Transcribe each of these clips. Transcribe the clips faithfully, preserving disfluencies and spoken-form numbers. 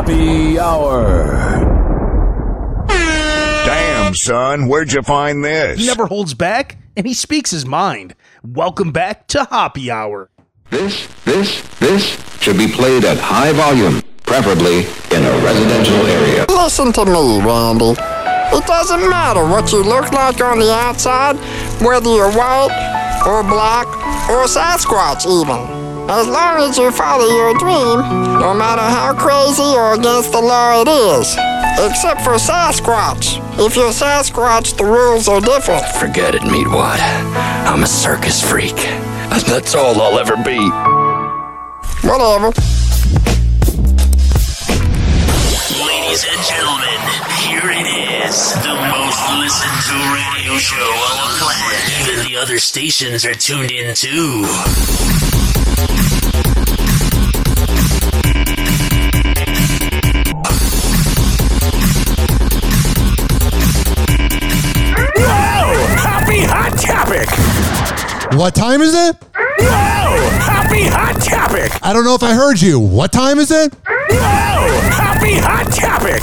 Happy Hour. Damn, son, where'd you find this? He never holds back, and he speaks his mind. Welcome back to Happy Hour. This, this, this should be played at high volume, preferably in a residential area. Listen to me, Randy. It doesn't matter what you look like on the outside, whether you're white or black or Sasquatch even. As long as you follow your dream, no matter how crazy or against the law it is. Except for Sasquatch. If you're Sasquatch, the rules are different. Forget it, Meatwad. I'm a circus freak. And that's all I'll ever be. Whatever. Ladies and gentlemen, here it is. The most listened to radio show on the planet. Even the other stations are tuned in too. Hot Topic! What time is it? Whoa! Happy Hot Topic! I don't know if I heard you. What time is it? Whoa! Happy Hot Topic!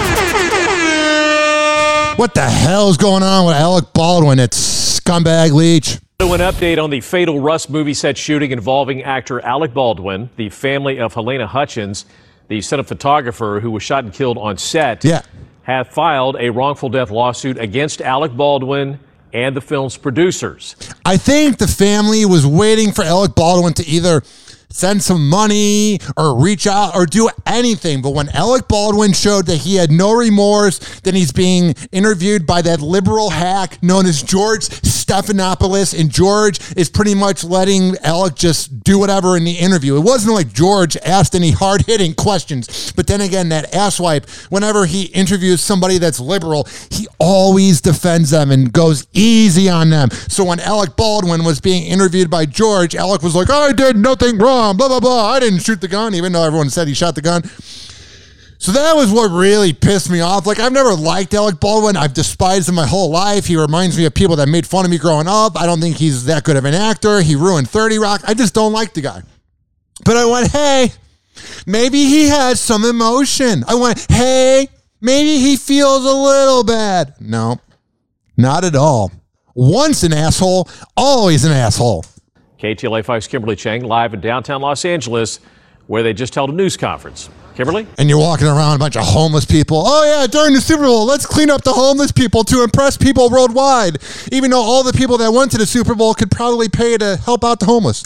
What the hell is going on with Alec Baldwin, that scumbag leech? An update on the fatal Rust movie set shooting involving actor Alec Baldwin. The family of Helena Hutchins, the son of photographer who was shot and killed on set, yeah. have filed a wrongful death lawsuit against Alec Baldwin and the film's producers. I think the family was waiting for Alec Baldwin to either send some money or reach out or do anything. But when Alec Baldwin showed that he had no remorse, then he's being interviewed by that liberal hack known as George Stephanopoulos, and George is pretty much letting Alec just do whatever in the interview. It wasn't like George asked any hard-hitting questions, but then again, that asswipe, whenever he interviews somebody that's liberal, he always defends them and goes easy on them. So when Alec Baldwin was being interviewed by George, Alec was like, I did nothing wrong. Blah, blah, blah. I didn't shoot the gun, even though everyone said he shot the gun. So that was what really pissed me off. Like, I've never liked Alec Baldwin. I've despised him my whole life. He reminds me of people that made fun of me growing up. I don't think he's that good of an actor. He ruined thirty Rock. I just don't like the guy. But I went, hey, maybe he has some emotion. I went, hey, maybe he feels a little bad. No, not at all. Once an asshole, always an asshole. K T L A five's Kimberly Chang live in downtown Los Angeles, where they just held a news conference. Kimberly? And you're walking around a bunch of homeless people. Oh, yeah, during the Super Bowl, let's clean up the homeless people to impress people worldwide, even though all the people that went to the Super Bowl could probably pay to help out the homeless.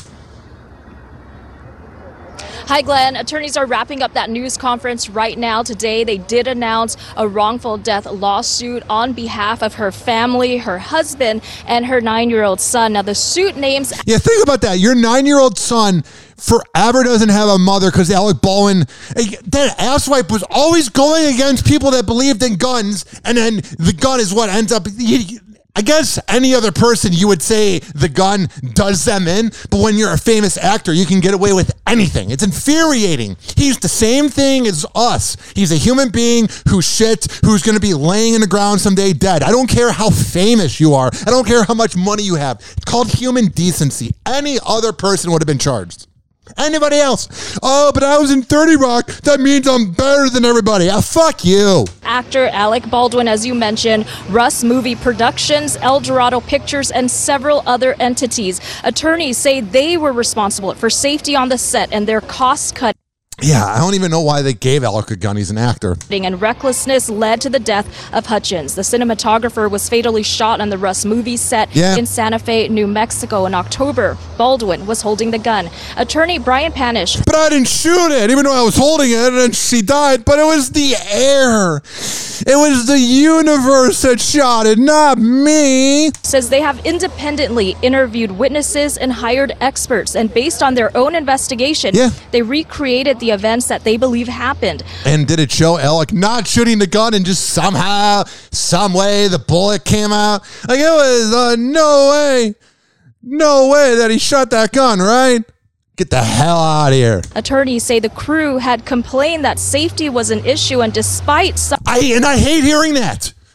Hi, Glenn. Attorneys are wrapping up that news conference right now. Today, they did announce a wrongful death lawsuit on behalf of her family, her husband, and her nine-year-old son. Now, the suit names... Yeah, think about that. Your nine-year-old son forever doesn't have a mother because Alec Baldwin, that asswipe, was always going against people that believed in guns, and then the gun is what ends up... I guess any other person you would say the gun does them in, but when you're a famous actor, you can get away with anything. It's infuriating. He's the same thing as us. He's a human being who's shit, who's going to be laying in the ground someday dead. I don't care how famous you are. I don't care how much money you have. It's called human decency. Any other person would have been charged. Anybody else? Oh, but I was in thirty Rock. That means I'm better than everybody. Ah, fuck you. Actor Alec Baldwin, as you mentioned, Russ Movie Productions, El Dorado Pictures, and several other entities. Attorneys say they were responsible for safety on the set and their cost cut. Yeah, I don't even know why they gave Alec a gun. He's an actor. And recklessness led to the death of Hutchins. The cinematographer was fatally shot on the Russ movie set yeah. in Santa Fe, New Mexico in October. Baldwin was holding the gun. Attorney Brian Panish. But I didn't shoot it, even though I was holding it and she died. But it was the air. It was the universe that shot it, not me. Says they have independently interviewed witnesses and hired experts. And based on their own investigation, yeah. they recreated the events that they believe happened. And did it show Alec not shooting the gun and just somehow, some way the bullet came out? Like, it was uh, no way, no way that he shot that gun, right? Get the hell out of here. Attorneys say the crew had complained that safety was an issue, and despite some... I, and I hate hearing that.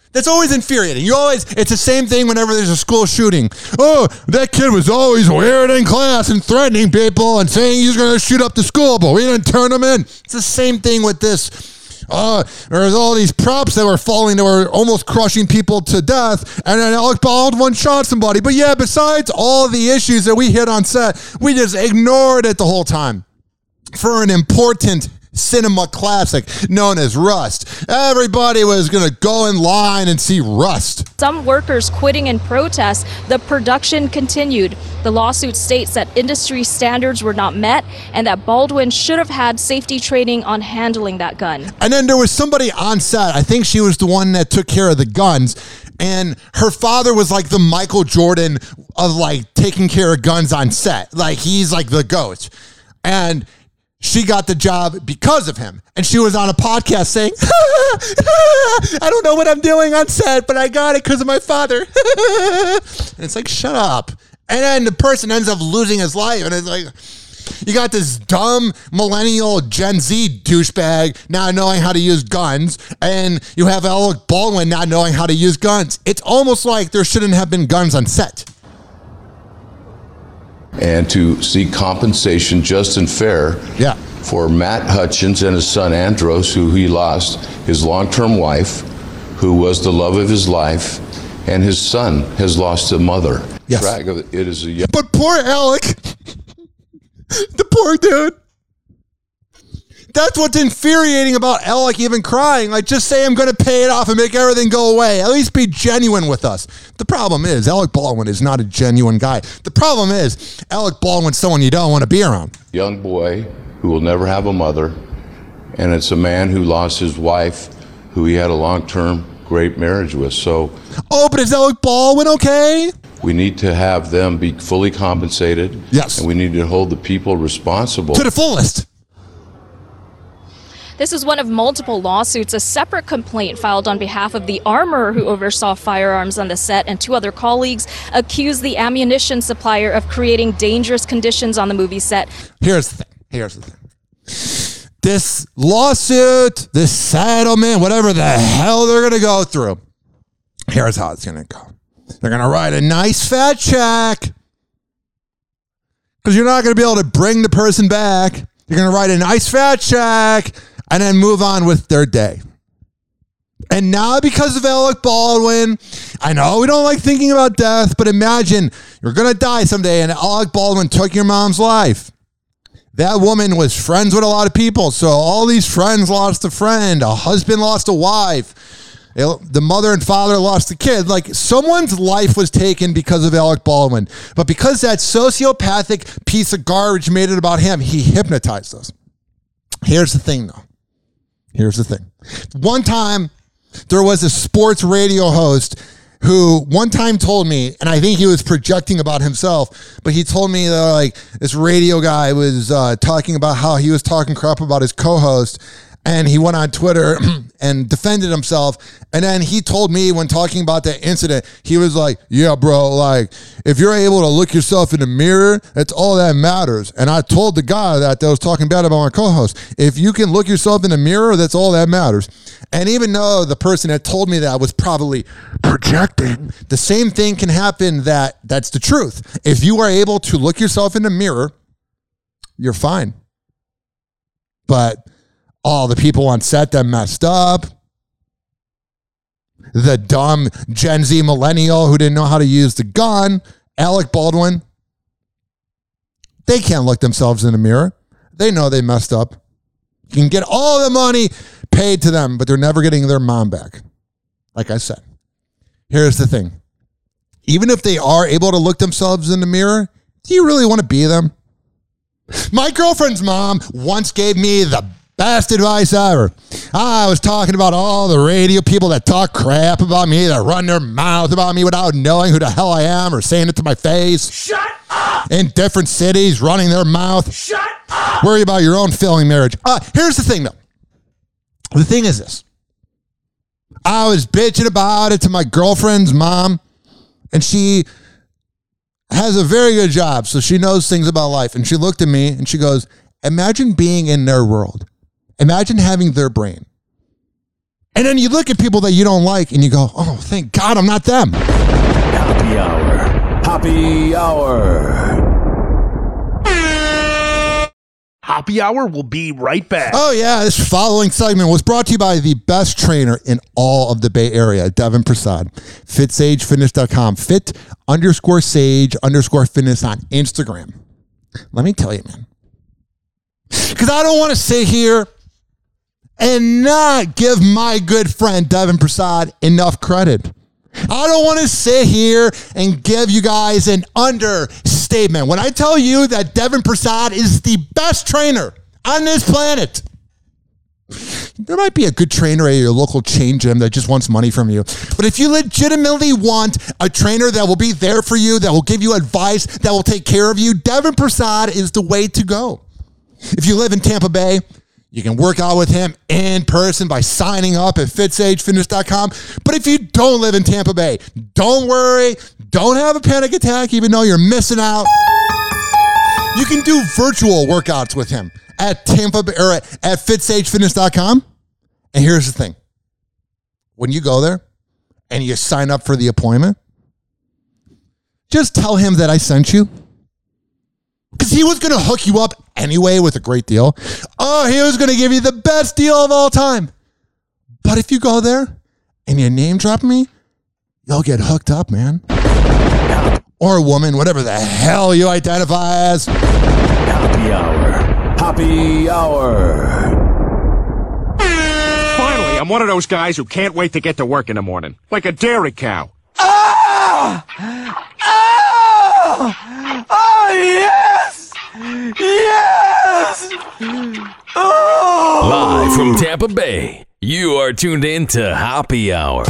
That's always infuriating. You always, it's the same thing whenever there's a school shooting. Oh, that kid was always weird in class and threatening people and saying he's going to shoot up the school, but we didn't turn him in. It's the same thing with this. Uh, there's all these props that were falling that were almost crushing people to death, and then Alec Baldwin shot somebody. But yeah, besides all the issues that we hit on set, we just ignored it the whole time for an important cinema classic known as Rust. Everybody was going to go in line and see Rust. Some workers quitting in protest. The production continued. The lawsuit states that industry standards were not met and that Baldwin should have had safety training on handling that gun. And then there was somebody on set, I think she was the one that took care of the guns, and her father was like the Michael Jordan of like taking care of guns on set. Like he's like the GOAT. And she got the job because of him. And she was on a podcast saying, I don't know what I'm doing on set, but I got it because of my father. And it's like, shut up. And then the person ends up losing his life. And it's like, you got this dumb millennial Gen Z douchebag not knowing how to use guns. And you have Alec Baldwin not knowing how to use guns. It's almost like there shouldn't have been guns on set. And to seek compensation just and fair yeah. for Matt Hutchins and his son Andros, who he lost, his long-term wife, who was the love of his life, and his son has lost a mother. Yes. Track of it, it is a young- but poor Alec, the poor dude. That's what's infuriating about Alec even crying. Like, just say I'm going to pay it off and make everything go away. At least be genuine with us. The problem is, Alec Baldwin is not a genuine guy. The problem is, Alec Baldwin's someone you don't want to be around. Young boy who will never have a mother, and it's a man who lost his wife, who he had a long-term great marriage with. So, oh, but is Alec Baldwin okay? We need to have them be fully compensated. Yes. And we need to hold the people responsible. To the fullest. This is one of multiple lawsuits. A separate complaint filed on behalf of the armorer who oversaw firearms on the set, and two other colleagues accused the ammunition supplier of creating dangerous conditions on the movie set. Here's the thing. Here's the thing. This lawsuit, this settlement, whatever the hell they're going to go through, here's how it's going to go. They're going to write a nice fat check because you're not going to be able to bring the person back. You're going to write a nice fat check and then move on with their day. And now because of Alec Baldwin, I know we don't like thinking about death, but imagine you're going to die someday and Alec Baldwin took your mom's life. That woman was friends with a lot of people, so all these friends lost a friend, a husband lost a wife, the mother and father lost a kid. Like, someone's life was taken because of Alec Baldwin. But because that sociopathic piece of garbage made it about him, he hypnotized us. Here's the thing, though. Here's the thing. One time, there was a sports radio host who one time told me, and I think he was projecting about himself, but he told me that, like, this radio guy was uh, talking about how he was talking crap about his co-host, and he went on Twitter and defended himself. And then he told me when talking about that incident, he was like, yeah, bro, like, if you're able to look yourself in the mirror, that's all that matters. And I told the guy that, that was talking bad about my co-host, if you can look yourself in the mirror, that's all that matters. And even though the person that told me that was probably projecting, the same thing can happen that that's the truth. If you are able to look yourself in the mirror, you're fine. But all the people on set that messed up, the dumb Gen Z millennial who didn't know how to use the gun, Alec Baldwin, they can't look themselves in the mirror. They know they messed up. You can get all the money paid to them, but they're never getting their mom back. Like I said, here's the thing. Even if they are able to look themselves in the mirror, do you really want to be them? My girlfriend's mom once gave me the best advice ever. I was talking about all the radio people that talk crap about me, that run their mouth about me without knowing who the hell I am or saying it to my face. Shut up! In different cities, running their mouth. Shut up! Worry about your own failing marriage. Uh, here's the thing, though. The thing is this. I was bitching about it to my girlfriend's mom, and she has a very good job, so she knows things about life. And she looked at me, and she goes, imagine being in their world. Imagine having their brain. And then you look at people that you don't like and you go, oh, thank God I'm not them. Happy hour. Happy hour. Happy Hour will be right back. Oh, yeah. This following segment was brought to you by the best trainer in all of the Bay Area, Devin Prasad. fit sage fitness dot com. Fit underscore sage underscore fitness on Instagram. Let me tell you, man. Because I don't want to sit here and not give my good friend Devin Prasad enough credit. I don't want to sit here and give you guys an understatement. When I tell you that Devin Prasad is the best trainer on this planet, there might be a good trainer at your local chain gym that just wants money from you. But if you legitimately want a trainer that will be there for you, that will give you advice, that will take care of you, Devin Prasad is the way to go. If you live in Tampa Bay, you can work out with him in person by signing up at fit sage fitness dot com. But if you don't live in Tampa Bay, don't worry. Don't have a panic attack, even though you're missing out. You can do virtual workouts with him at Tampa Bay, or at, at fit sage fitness dot com. And here's the thing. When you go there and you sign up for the appointment, just tell him that I sent you. Because he was going to hook you up anyway with a great deal. Oh, he was going to give you the best deal of all time. But if you go there and you name drop me, you'll get hooked up, man. Or a woman, whatever the hell you identify as. Happy hour. Happy hour. Finally, I'm one of those guys who can't wait to get to work in the morning. Like a dairy cow. Oh! Oh! Oh, yes! Yes! Oh! Live from Tampa Bay, you are tuned in to Happy Hour.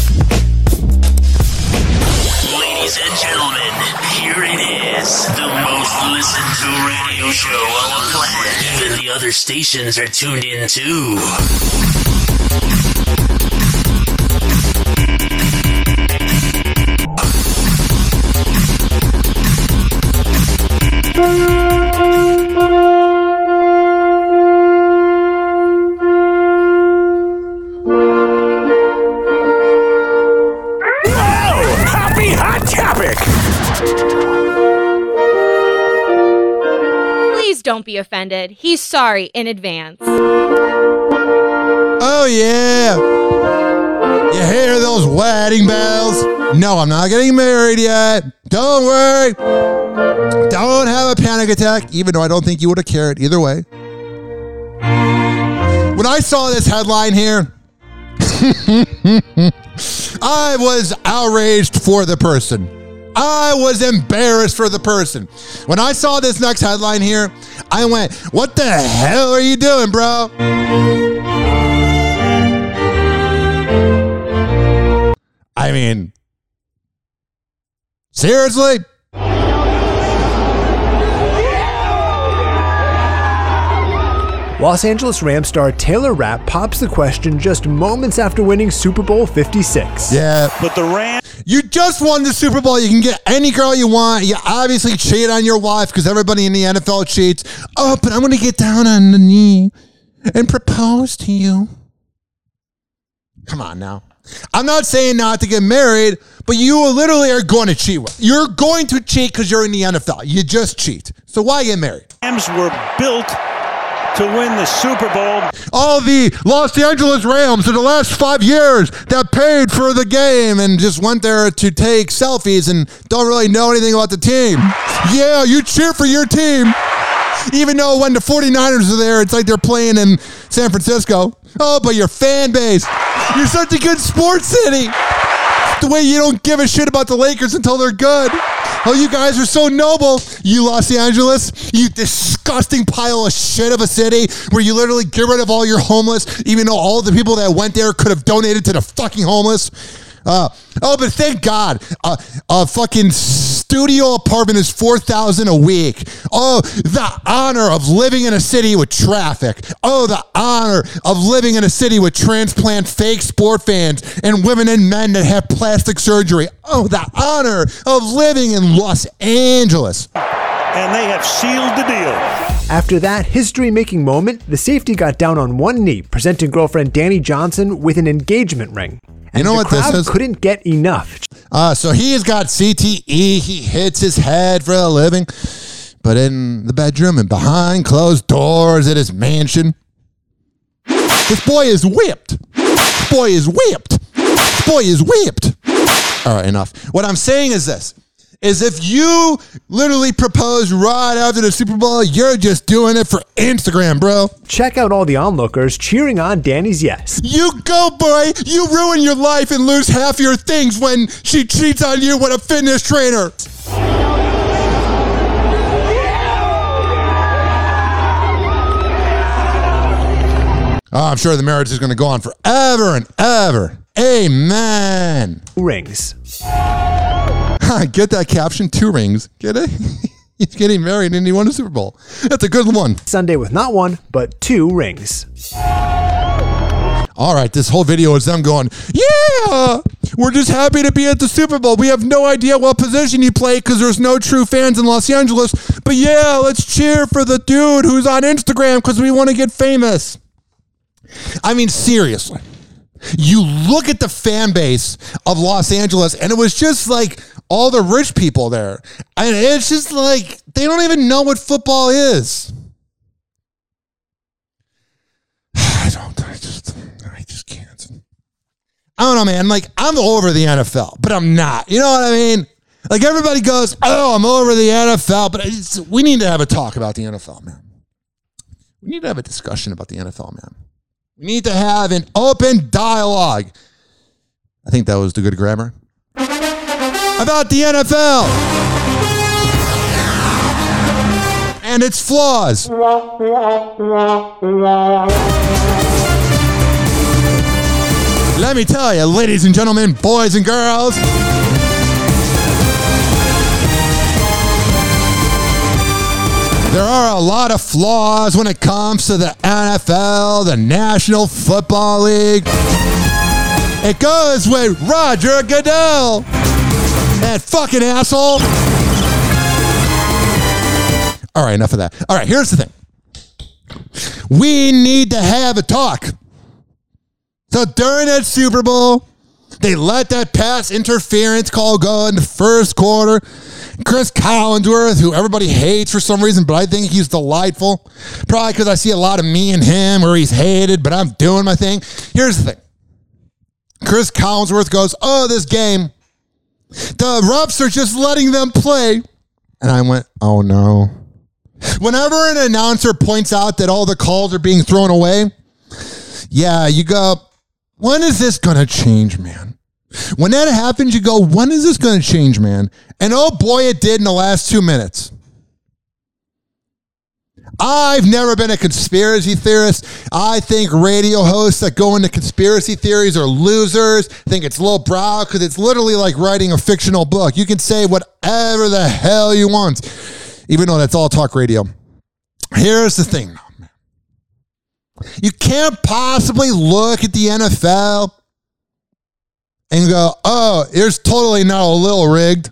Ladies and gentlemen, here it is. The most listened to radio show on the planet. Even the other stations are tuned in too. Happy Hot Topic! Please don't be offended. He's sorry in advance. Oh, yeah. You hear those wedding bells? No, I'm not getting married yet. Don't worry. Don't have a panic attack, even though I don't think you would have cared either way. When I saw this headline here, I was outraged for the person. I was embarrassed for the person. When I saw this next headline here, I went, what the hell are you doing, bro? I mean, seriously? Los Angeles Rams star Taylor Rapp pops the question just moments after winning Super Bowl fifty-six. Yeah. But the Rams... You just won the Super Bowl. You can get any girl you want. You obviously cheat on your wife because everybody in the N F L cheats. Oh, but I'm going to get down on the knee and propose to you. Come on now. I'm not saying not to get married, but you literally are going to cheat. You're going to cheat because you're in the N F L. You just cheat. So why get married? Rams were built to win the Super Bowl. All the Los Angeles Rams in the last five years that paid for the game and just went there to take selfies and don't really know anything about the team. Yeah, you cheer for your team. Even though when the forty-niners are there, it's like they're playing in San Francisco. Oh, but your fan base. You're such a good sports city. The way you don't give a shit about the Lakers until they're good. Oh, you guys are so noble, you Los Angeles, you disgusting pile of shit of a city where you literally get rid of all your homeless, even though all the people that went there could have donated to the fucking homeless. Uh, oh, but thank God, uh, a fucking studio apartment is four thousand dollars a week. Oh, the honor of living in a city with traffic. Oh, the honor of living in a city with transplant fake sport fans and women and men that have plastic surgery. Oh, the honor of living in Los Angeles. and they have sealed the deal. After that history-making moment, the safety got down on one knee, presenting girlfriend Danny Johnson with an engagement ring. And you know the what this crowd is? couldn't get enough. Uh, so he has got C T E. He hits his head for a living. But in the bedroom and behind closed doors at his mansion, this boy is whipped. This boy is whipped. This boy is whipped. All right, enough. What I'm saying is this. Is if you literally propose right after the Super Bowl, you're just doing it for Instagram, bro. Check out all the onlookers cheering on Danny's yes. You go, boy. You ruin your life and lose half your things when she cheats on you with a fitness trainer. Oh, I'm sure the marriage is going to go on forever and ever. Amen. Rings. Get that caption? Two rings. Get it? He's getting married and he won a Super Bowl. That's a good one. Sunday with not one, but two rings. All right, this whole video is them going, yeah, we're just happy to be at the Super Bowl. We have no idea what position you play because there's no true fans in Los Angeles. But yeah, let's cheer for the dude who's on Instagram because we want to get famous. I mean, seriously. You look at the fan base of Los Angeles, and it was just like all the rich people there. And it's just like they don't even know what football is. I don't, I just, I just can't. I don't know, man. Like, I'm over the N F L, but I'm not. You know what I mean? Like, everybody goes, oh, I'm over the N F L, but it's, we need to have a talk about the N F L, man. We need to have a discussion about the N F L, man. We need to have an open dialogue. I think that was the good grammar. About the N F L. And its flaws. Let me tell you, ladies and gentlemen, boys and girls. There are a lot of flaws when it comes to the N F L, the National Football League. It goes with Roger Goodell. That fucking asshole. All right, enough of that. All right, here's the thing. We need to have a talk. So during that Super Bowl, they let that pass interference call go in the first quarter. Chris Collinsworth, who everybody hates for some reason, but I think he's delightful. Probably because I see a lot of me and him where he's hated, but I'm doing my thing. Here's the thing. Chris Collinsworth goes, oh, this game, the refs are just letting them play. And I went, oh, no. Whenever an announcer points out that all the calls are being thrown away, yeah, you go, when is this going to change, man? When that happens, you go, when is this going to change, man? And oh boy, it did in the last two minutes. I've never been a conspiracy theorist. I think radio hosts that go into conspiracy theories are losers. I think it's lowbrow because it's literally like writing a fictional book. You can say whatever the hell you want, even though that's all talk radio. Here's the thing. You can't possibly look at the N F L and go, oh, it's totally not a little rigged.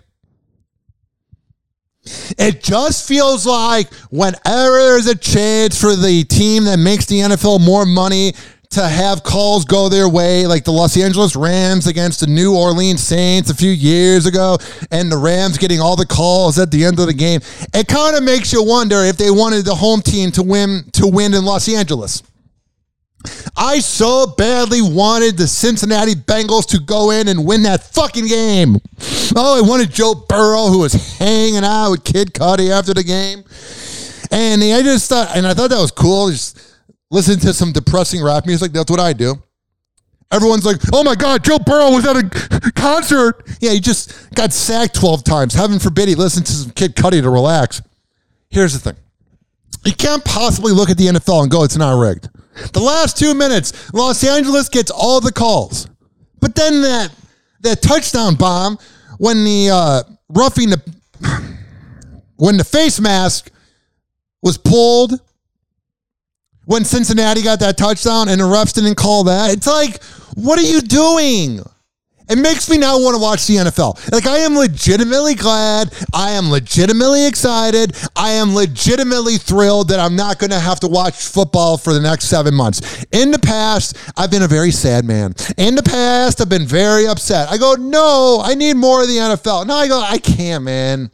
It just feels like whenever there's a chance for the team that makes the N F L more money to have calls go their way, like the Los Angeles Rams against the New Orleans Saints a few years ago, and the Rams getting all the calls at the end of the game, it kind of makes you wonder if they wanted the home team to win to win in Los Angeles. I so badly wanted the Cincinnati Bengals to go in and win that fucking game. Oh, I wanted Joe Burrow, who was hanging out with Kid Cudi after the game. And I just thought, and I thought that was cool. Just listen to some depressing rap music. That's what I do. Everyone's like, oh my God, Joe Burrow was at a concert. Yeah, he just got sacked twelve times. Heaven forbid he listened to some Kid Cudi to relax. Here's the thing. You can't possibly look at the N F L and go, it's not rigged. The last two minutes, Los Angeles gets all the calls. But then that that touchdown bomb, when the uh, roughing the when the face mask was pulled, when Cincinnati got that touchdown and the refs didn't call that, it's like, what are you doing? It makes me now want to watch the N F L. Like, I am legitimately glad. I am legitimately excited. I am legitimately thrilled that I'm not going to have to watch football for the next seven months. In the past, I've been a very sad man. In the past, I've been very upset. I go, no, I need more of the N F L. No, I go, I can't, man.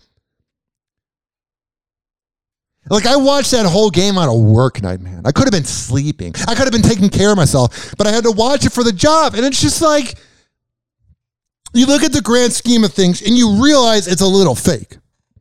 Like, I watched that whole game on a work night, man. I could have been sleeping. I could have been taking care of myself, but I had to watch it for the job. And it's just like, you look at the grand scheme of things and you realize it's a little fake.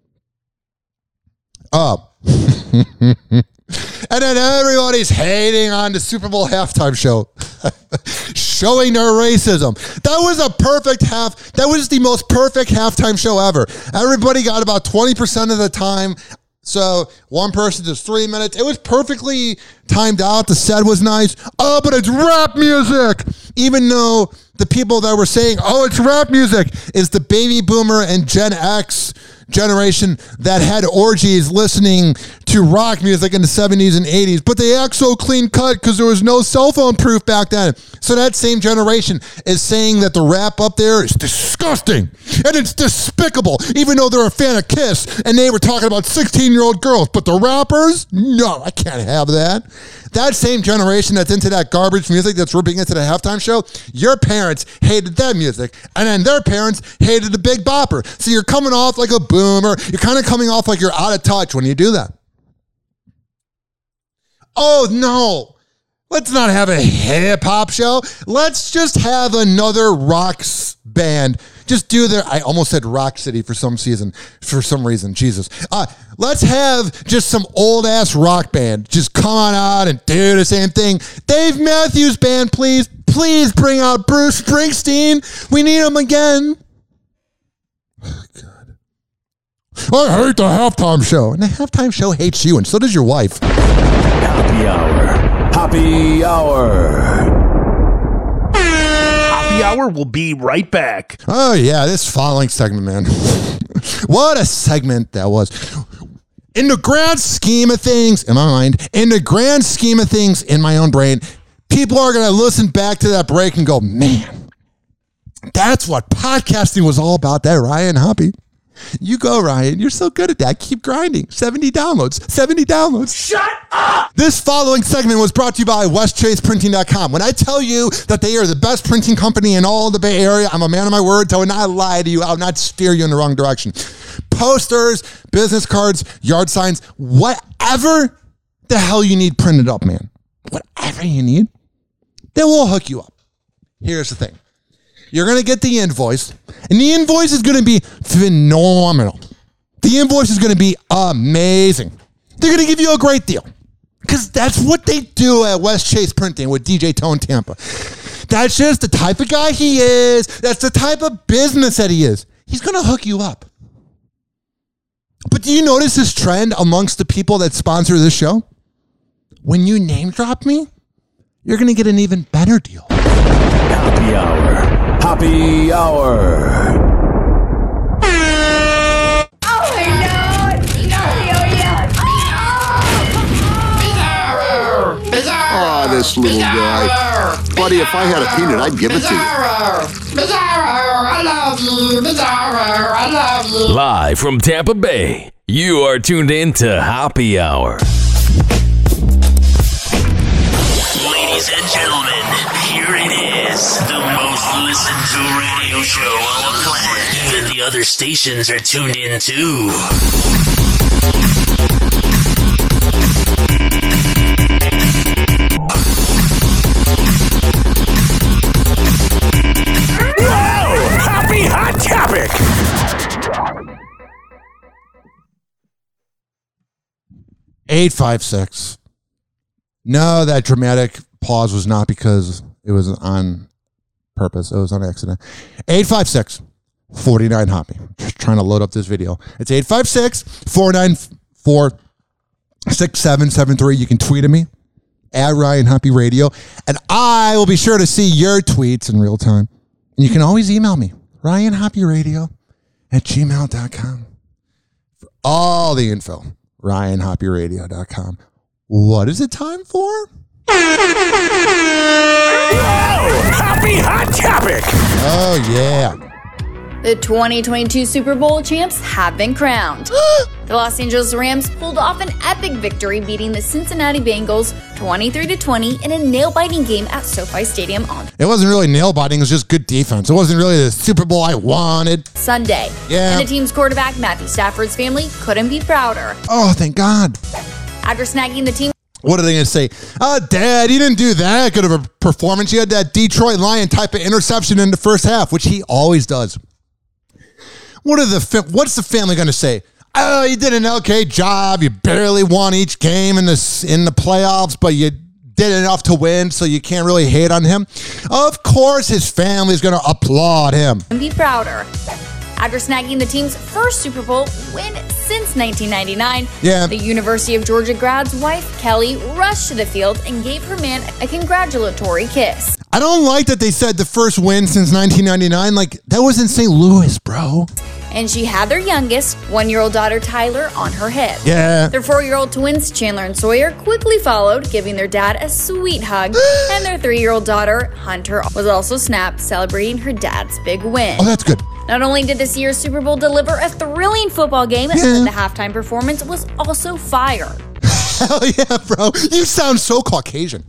Oh. And then everybody's hating on the Super Bowl halftime show, showing their racism. That was a perfect half. That was the most perfect halftime show ever. Everybody got about twenty percent of the time. So one person does three minutes. It was perfectly timed out. The set was nice. Oh, but it's rap music. Even though the people that were saying, oh, it's rap music, is the baby boomer and Gen X generation that had orgies listening to rock music in the seventies and eighties, but they act so clean cut because there was no cell phone proof back then. So that same generation is saying that the rap up there is disgusting and it's despicable, even though they're a fan of Kiss and they were talking about sixteen-year-old girls. But the rappers, no, I can't have that. That same generation that's into that garbage music that's ripping into the halftime show, your parents hated that music, and then their parents hated the Big Bopper. So you're coming off like a boomer. You're kind of coming off like you're out of touch when you do that. Oh, no. Let's not have a hip-hop show. Let's just have another rock band. Just do their, I almost said Rock City for some season, for some reason, Jesus. Uh, let's have just some old-ass rock band just come on out and do the same thing. Dave Matthews Band, please. Please bring out Bruce Springsteen. We need him again. Oh, God. I hate the halftime show. And the halftime show hates you, and so does your wife. Happy Hour. Happy Hour. Happy Hour will be right back. Oh, yeah, this following segment, man. What a segment that was. In the grand scheme of things, in my mind, in the grand scheme of things in my own brain, people are going to listen back to that break and go, man, that's what podcasting was all about, that Ryan Hoppy. You go, Ryan. You're so good at that. Keep grinding. seventy downloads. seventy downloads. Shut up! This following segment was brought to you by west chase printing dot com. When I tell you that they are the best printing company in all the Bay Area, I'm a man of my word. I would not lie to you. I would not steer you in the wrong direction. Posters, business cards, yard signs, whatever the hell you need printed up, man. Whatever you need, they will hook you up. Here's the thing. You're going to get the invoice, and the invoice is going to be phenomenal. The invoice is going to be amazing. They're going to give you a great deal because that's what they do at West Chase Printing with D J Tone Tampa. That's just the type of guy he is. That's the type of business that he is. He's going to hook you up. But do you notice this trend amongst the people that sponsor this show? When you name drop me, you're going to get an even better deal. Happy Hour. Happy Hour. Oh, this little guy. Buddy, if I had a peanut, I'd give it to you. Bizarro, I love you. Bizarro, I love you. Live from Tampa Bay, you are tuned in to Happy Hour. Ladies and gentlemen, here it is, the most listened to radio show on the planet. Even the other stations are tuned in too. Whoa! Happy Hot Topic! eight five six. No, that dramatic pause was not because it was on purpose. It was on accident. eight five six, four nine Hoppy. Just trying to load up this video. It's eight five six, four nine four, six seven seven three. You can tweet at me at Ryan Hoppy Radio, and I will be sure to see your tweets in real time. And you can always email me, Ryan Hoppy Radio at gmail dot com. For all the info, Ryan Hoppy Radio dot com. What is it time for? Whoa! Happy Hot Topic! Oh, yeah. The twenty twenty-two Super Bowl champs have been crowned. The Los Angeles Rams pulled off an epic victory, beating the Cincinnati Bengals twenty-three to twenty in a nail-biting game at SoFi Stadium on It wasn't really nail-biting. It was just good defense. It wasn't really the Super Bowl I wanted. Sunday. Yeah. And the team's quarterback, Matthew Stafford's family, couldn't be prouder. Oh, thank God. After snagging the team... What are they going to say? Oh, Dad, you didn't do that good of a performance. You had that Detroit Lion type of interception in the first half, which he always does. What are the fa- What's the family going to say? Oh, you did an okay job. You barely won each game in the, in the playoffs, but you did enough to win, so you can't really hate on him. Of course his family's going to applaud him. And be prouder. After snagging the team's first Super Bowl win since nineteen ninety-nine, yeah. the University of Georgia grad's wife, Kelly, rushed to the field and gave her man a congratulatory kiss. I don't like that they said the first win since nineteen ninety-nine. Like, that was in Saint Louis, bro. And she had their youngest, one-year-old daughter, Tyler, on her hip. Yeah. Their four-year-old twins, Chandler and Sawyer, quickly followed, giving their dad a sweet hug. And their three-year-old daughter, Hunter, was also snapped, celebrating her dad's big win. Oh, that's good. Not only did this year's Super Bowl deliver a thrilling football game, yeah. but the halftime performance was also fire. Hell yeah, bro. You sound so Caucasian.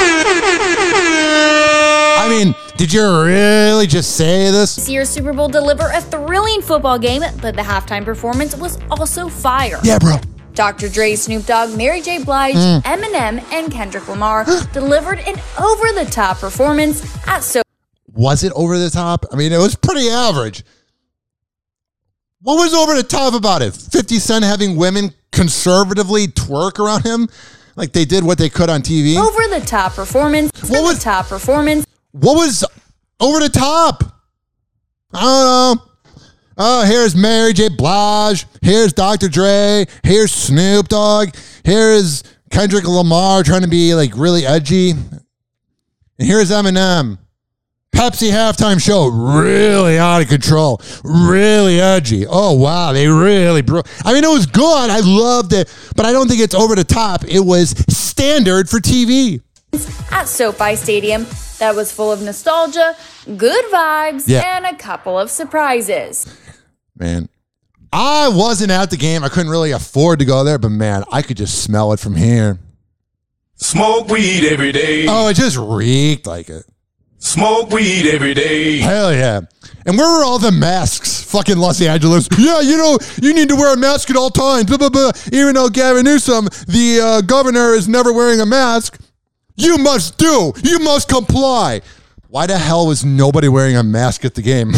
I mean, did you really just say this? This year's Super Bowl deliver a thrilling football game, but the halftime performance was also fire. Yeah, bro. Doctor Dre, Snoop Dogg, Mary J. Blige, mm. Eminem, and Kendrick Lamar delivered an over-the-top performance at so. Was it over the top? I mean, it was pretty average. What was over the top about it? fifty Cent having women conservatively twerk around him? Like they did what they could on T V? Over the top performance. What was the top performance? What was over the top? I don't know. Oh, here's Mary J. Blige. Here's Doctor Dre. Here's Snoop Dogg. Here's Kendrick Lamar trying to be like really edgy. And here's Eminem. Pepsi halftime show, really out of control, really edgy. Oh, wow, they really broke. I mean, it was good. I loved it, but I don't think it's over the top. It was standard for T V. At SoFi Stadium, that was full of nostalgia, good vibes, yeah. and a couple of surprises. Man, I wasn't at the game. I couldn't really afford to go there, but man, I could just smell it from here. Smoke weed every day. Oh, it just reeked like it. Smoke weed every day. Hell yeah. And where were all the masks? Fucking Los Angeles. Yeah, you know, you need to wear a mask at all times. Blah, blah, blah. Even though Gavin Newsom, the uh, governor, is never wearing a mask, you must do. You must comply. Why the hell was nobody wearing a mask at the game?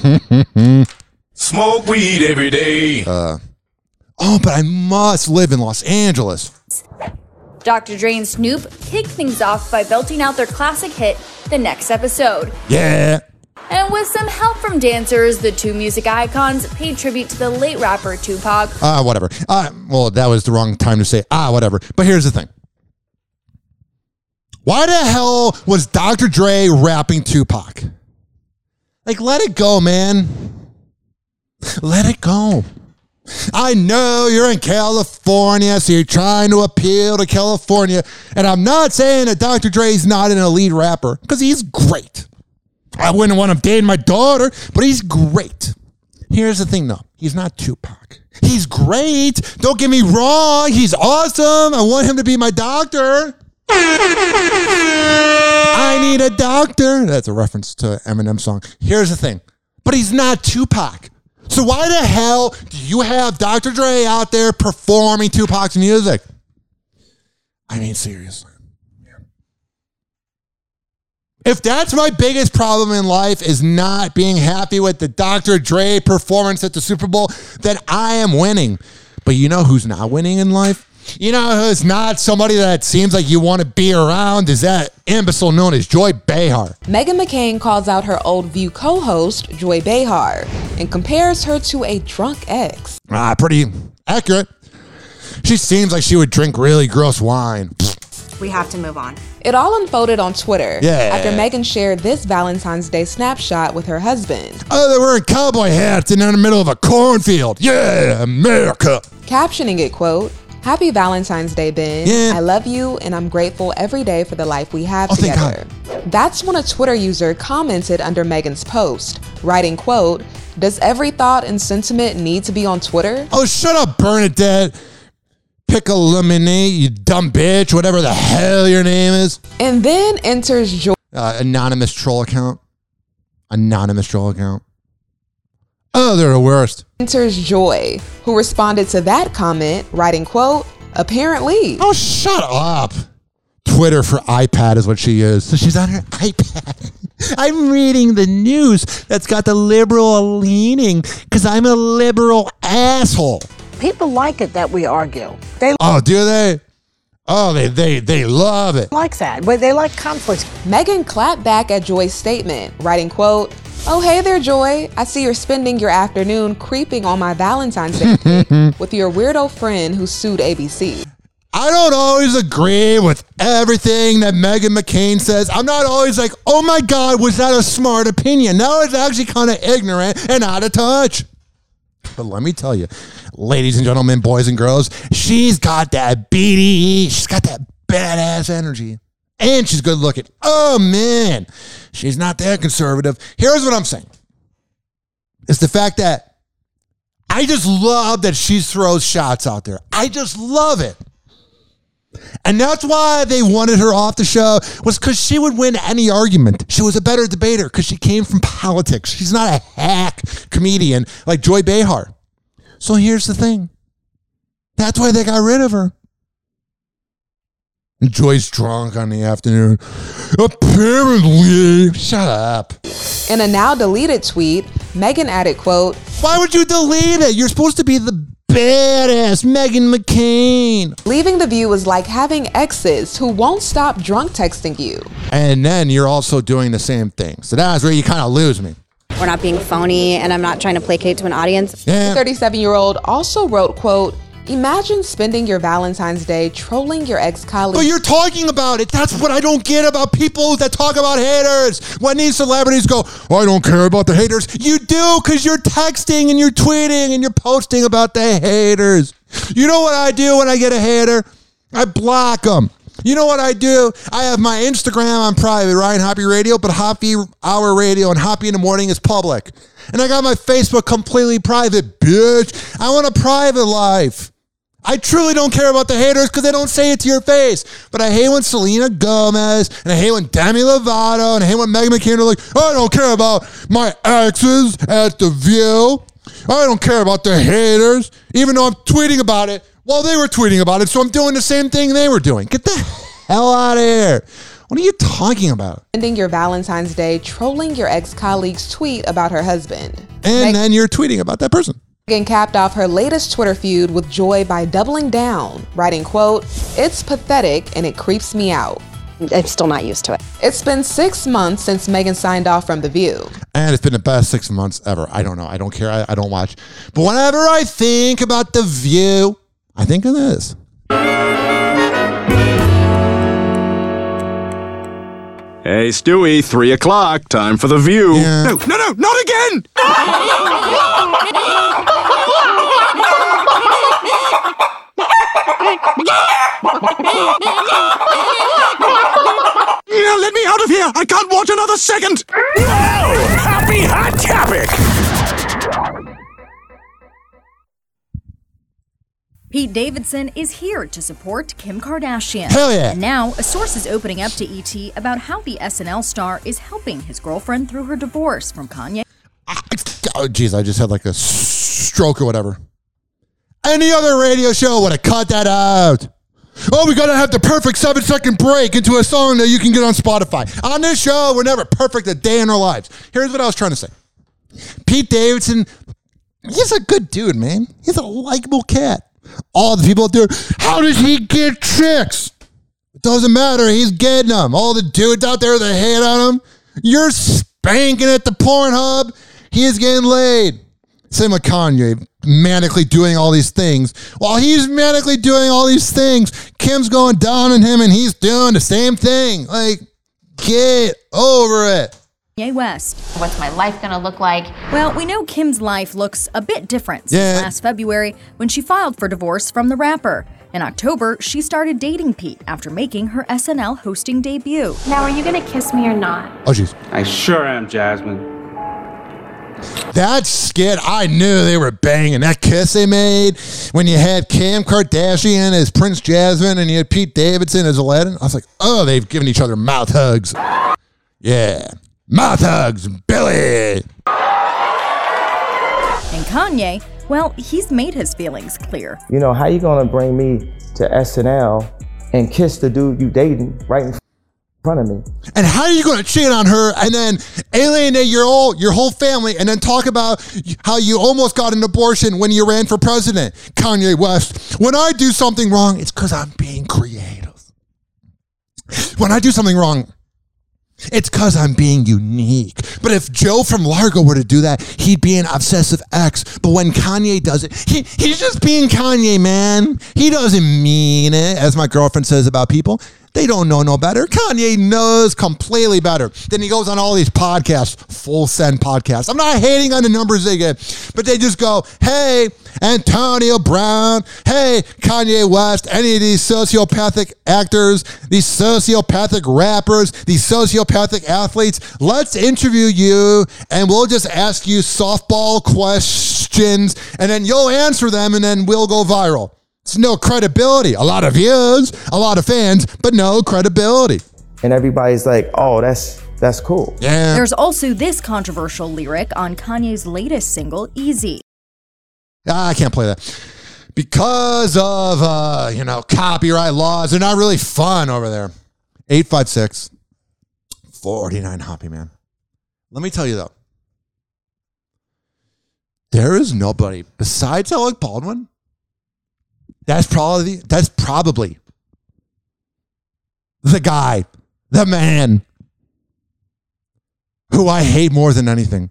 Smoke weed every day. Uh, oh, but I must live in Los Angeles. Doctor Dre and Snoop kicked things off by belting out their classic hit, The Next Episode. Yeah. And with some help from dancers, the two music icons paid tribute to the late rapper Tupac. Ah, uh, whatever. Uh, well, that was the wrong time to say, ah, whatever. But here's the thing. Why the hell was Doctor Dre rapping Tupac? Like, let it go, man. Let it go. I know you're in California, so you're trying to appeal to California. And I'm not saying that Doctor Dre's not an elite rapper, because he's great. I wouldn't want him dating my daughter, but he's great. Here's the thing, though. He's not Tupac. He's great. Don't get me wrong. He's awesome. I want him to be my doctor. I need a doctor. That's a reference to Eminem song. Here's the thing. But he's not Tupac. So why the hell do you have Doctor Dre out there performing Tupac's music? I mean, seriously. If that's my biggest problem in life is not being happy with the Doctor Dre performance at the Super Bowl, then I am winning. But you know who's not winning in life? You know who's not somebody that seems like you want to be around? Is that imbecile known as Joy Behar. Meghan McCain calls out her old View co-host, Joy Behar, and compares her to a drunk ex. Ah, pretty accurate. She seems like she would drink really gross wine. We have to move on. It all unfolded on Twitter yeah. after Meghan shared this Valentine's Day snapshot with her husband. Oh, they're wearing cowboy hats and in the middle of a cornfield. Yeah, America. Captioning it, quote, "Happy Valentine's Day, Ben. Yeah. I love you and I'm grateful every day for the life we have oh, together." That's when a Twitter user commented under Megan's post, writing, quote, "Does every thought and sentiment need to be on Twitter?" Oh, shut up, Bernadette. Pickle lemonade, you dumb bitch, whatever the hell your name is. And then enters Joy. Uh, anonymous troll account. Anonymous troll account. Oh, they're the worst. Enters Joy, who responded to that comment, writing, quote, "Apparently." Oh, shut up. Twitter for iPad is what she is. So she's on her iPad. I'm reading the news that's got the liberal leaning because I'm a liberal asshole. People like it that we argue. They Oh, do they? Oh, they they they love it. like that. But they like conflict. Megan clapped back at Joy's statement, writing, quote, "Oh, hey there, Joy. I see you're spending your afternoon creeping on my Valentine's Day pic with your weirdo friend who sued A B C. I don't always agree with everything that Meghan McCain says. I'm not always like, oh my God, was that a smart opinion? No, it's actually kind of ignorant and out of touch. But let me tell you, ladies and gentlemen, boys and girls, she's got that B D E. She's got that badass energy. And she's good looking. Oh, man. She's not that conservative. Here's what I'm saying. It's the fact that I just love that she throws shots out there. I just love it. And that's why they wanted her off the show, was because she would win any argument. She was a better debater because she came from politics. She's not a hack comedian like Joy Behar. So here's the thing. That's why they got rid of her. And Joy's drunk on the afternoon. Apparently. Shut up. In a now deleted tweet, Megan added, quote, "Why would you delete it? You're supposed to be the badass Meghan McCain. Leaving The View is like having exes who won't stop drunk texting you. And then you're also doing the same thing. So that's where you kind of lose me. We're not being phony, and I'm not trying to placate to an audience." Yeah. The thirty-seven-year-old also wrote, quote, "Imagine spending your Valentine's Day trolling your ex-colleague." But you're talking about it. That's what I don't get about people that talk about haters. When these celebrities go, oh, I don't care about the haters. You do, because you're texting and you're tweeting and you're posting about the haters. You know what I do when I get a hater? I block them. You know what I do? I have my Instagram on private, Ryan Hoppy Radio, but Hoppy Hour Radio and Hoppy in the Morning is public. And I got my Facebook completely private, bitch. I want a private life. I truly don't care about the haters because they don't say it to your face. But I hate when Selena Gomez, and I hate when Demi Lovato, and I hate when Meghan McCain are like, I don't care about my exes at The View. I don't care about the haters, even though I'm tweeting about it while they were tweeting about it. So I'm doing the same thing they were doing. Get the hell out of here. What are you talking about? Spending your Valentine's Day trolling your ex-colleague's tweet about her husband. And Meg- then you're tweeting about that person. Megan capped off her latest Twitter feud with Joy by doubling down, writing, quote, "It's pathetic and it creeps me out." I'm still not used to it. It's been six months since Megan signed off from The View. And it's been the best six months ever. I don't know. I don't care. I, I don't watch. But whenever I think about The View, I think of this. Hey, Stewie, three o'clock. Time for The View. Yeah. No, no, no, not again! Yeah, let me out of here! I can't watch another second! Whoa! Happy Hot Topic! Pete Davidson is here to support Kim Kardashian. Hell yeah. And now, a source is opening up to E T about how the S N L star is helping his girlfriend through her divorce from Kanye. Oh, geez, I just had like a stroke or whatever. Any other radio show would have cut that out. Oh, we got to have the perfect seven second break into a song that you can get on Spotify. On this show, we're never perfect a day in our lives. Here's what I was trying to say. Pete Davidson, he's a good dude, man. He's a likable cat. All the people out there, how does he get chicks? It doesn't matter. He's getting them. All the dudes out there that hate on him, you're spanking at the Pornhub. He is getting laid. Same with Kanye, manically doing all these things. While he's manically doing all these things, Kim's going down on him and he's doing the same thing. Like, get over it. Kanye West. What's my life gonna look like? Well, we know Kim's life looks a bit different since Yeah. last February when she filed for divorce from the rapper. In October, she started dating Pete after making her S N L hosting debut. Now, are you gonna kiss me or not? Oh, jeez. I sure am, Jasmine. That skit, I knew they were banging. That kiss they made when you had Kim Kardashian as Prince Jasmine and you had Pete Davidson as Aladdin. I was like, oh, they've given each other mouth hugs. Yeah, mouth hugs, Billy. And Kanye, well, he's made his feelings clear. You know, how you gonna bring me to S N L and kiss the dude you dating right in front of me? And how are you going to cheat on her and then alienate your whole, your whole family and then talk about how you almost got an abortion when you ran for president? Kanye West, when I do something wrong, it's because I'm being creative. When I do something wrong, it's because I'm being unique. But if Joe from Largo were to do that, he'd be an obsessive ex. But when Kanye does it, he, he's just being Kanye, man. He doesn't mean it, as my girlfriend says about people. They don't know no better. Kanye knows completely better. Then he goes on all these podcasts, full send podcasts. I'm not hating on the numbers they get, but they just go, hey, Antonio Brown, hey, Kanye West, any of these sociopathic actors, these sociopathic rappers, these sociopathic athletes, let's interview you and we'll just ask you softball questions and then you'll answer them and then we'll go viral. It's no credibility. A lot of views, a lot of fans, but no credibility. And everybody's like, oh, that's that's cool. Yeah. There's also this controversial lyric on Kanye's latest single, Easy. I can't play that. Because of, uh, you know, copyright laws. They're not really fun over there. eight five six, four nine Hoppy, man. Let me tell you, though. There is nobody besides Alec Baldwin. That's probably that's probably the guy, the man who I hate more than anything.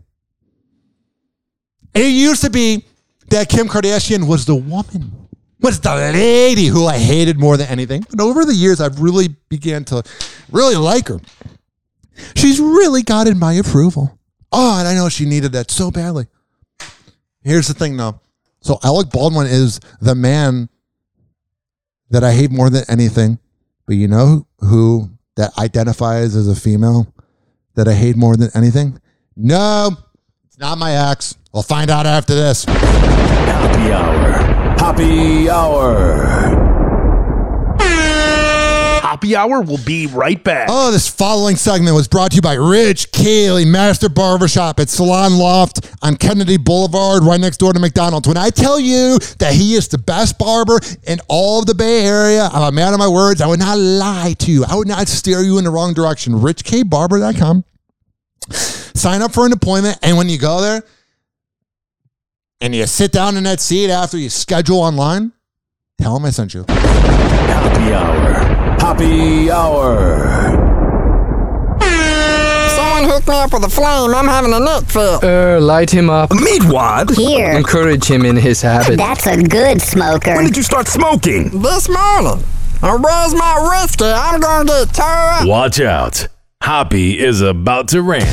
It used to be that Kim Kardashian was the woman, was the lady who I hated more than anything. But over the years, I've really began to really like her. She's really gotten my approval. Oh, and I know she needed that so badly. Here's the thing, though. So Alec Baldwin is the man that I hate more than anything. But you know who that identifies as a female that I hate more than anything? No, it's not my ex. We'll find out after this. Happy hour. Happy hour. Happy Hour will be right back. Oh, this following segment was brought to you by Rich Cayley Master Barbershop at Salon Loft on Kennedy Boulevard, right next door to McDonald's. When I tell you that he is the best barber in all of the Bay Area, I'm a man of my words. I would not lie to you. I would not steer you in the wrong direction. rich k barber dot com. Sign up for an appointment, and when you go there and you sit down in that seat after you schedule online, tell him I sent you. Happy hour. Happy hour. Someone hook me up with a flame. I'm having a neck fit. Er, light him up. Meat what? Here. Encourage him in his habit. That's a good smoker. When did you start smoking? This morning. And where's my whiskey? I'm gonna get tore up. Watch out. Hoppy is about to rant.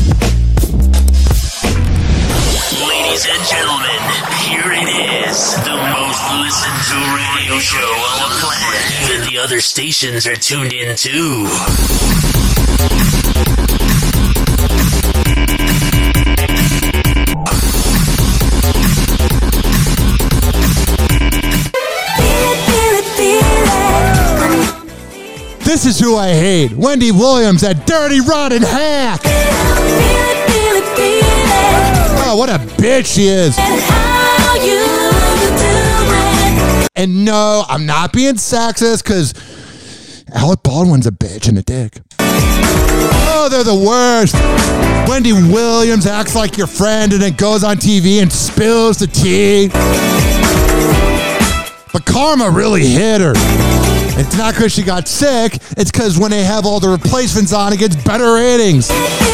Ladies and gentlemen, here it is. The most listened to radio show on the planet. Even the other stations are tuned in too. This is who I hate. Wendy Williams, that dirty, rotten hack. Oh, what a bitch she is. And no, I'm not being sexist because Alec Baldwin's a bitch and a dick. Oh, they're the worst. Wendy Williams acts like your friend and then goes on T V and spills the tea. But karma really hit her. It's not because she got sick. It's because when they have all the replacements on, it gets better ratings.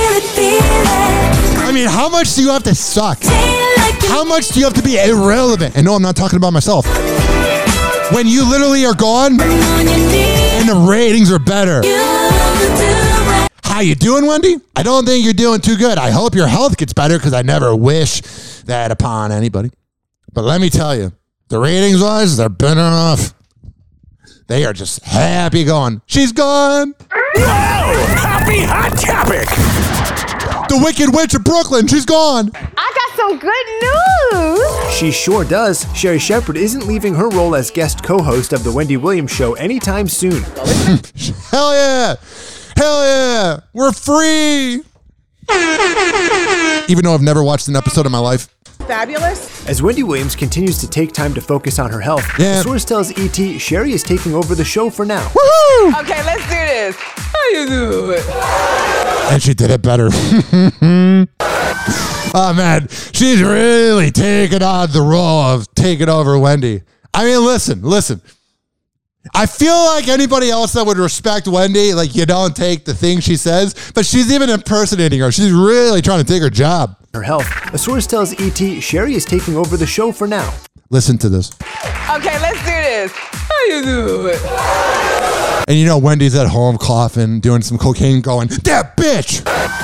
I mean, how much do you have to suck? How much do you have to be irrelevant? And no, I'm not talking about myself. When you literally are gone and the ratings are better. How you doing, Wendy? I don't think you're doing too good. I hope your health gets better because I never wish that upon anybody. But let me tell you, the ratings-wise, they're better enough. They are just happy going. She's gone. Whoa! Happy hot topic. The Wicked Witch of Brooklyn. She's gone. I got some good news. She sure does. Sherri Shepherd isn't leaving her role as guest co-host of The Wendy Williams Show anytime soon. Hell yeah. Hell yeah. We're free. Even though I've never watched an episode in my life. Fabulous. As Wendy Williams continues to take time to focus on her health, yeah. the source tells E T Sherri is taking over the show for now. Woohoo! Okay, let's do this. How you do it? And she did it better. Oh, man. She's really taking on the role of taking over Wendy. I mean, listen, listen. I feel like anybody else that would respect Wendy, like you don't take the thing she says, but she's even impersonating her. She's really trying to take her job. Her health. A source tells E T Sherri is taking over the show for now. Listen to this. Okay, let's do this. How you do it? And you know Wendy's at home coughing, doing some cocaine, going, that bitch!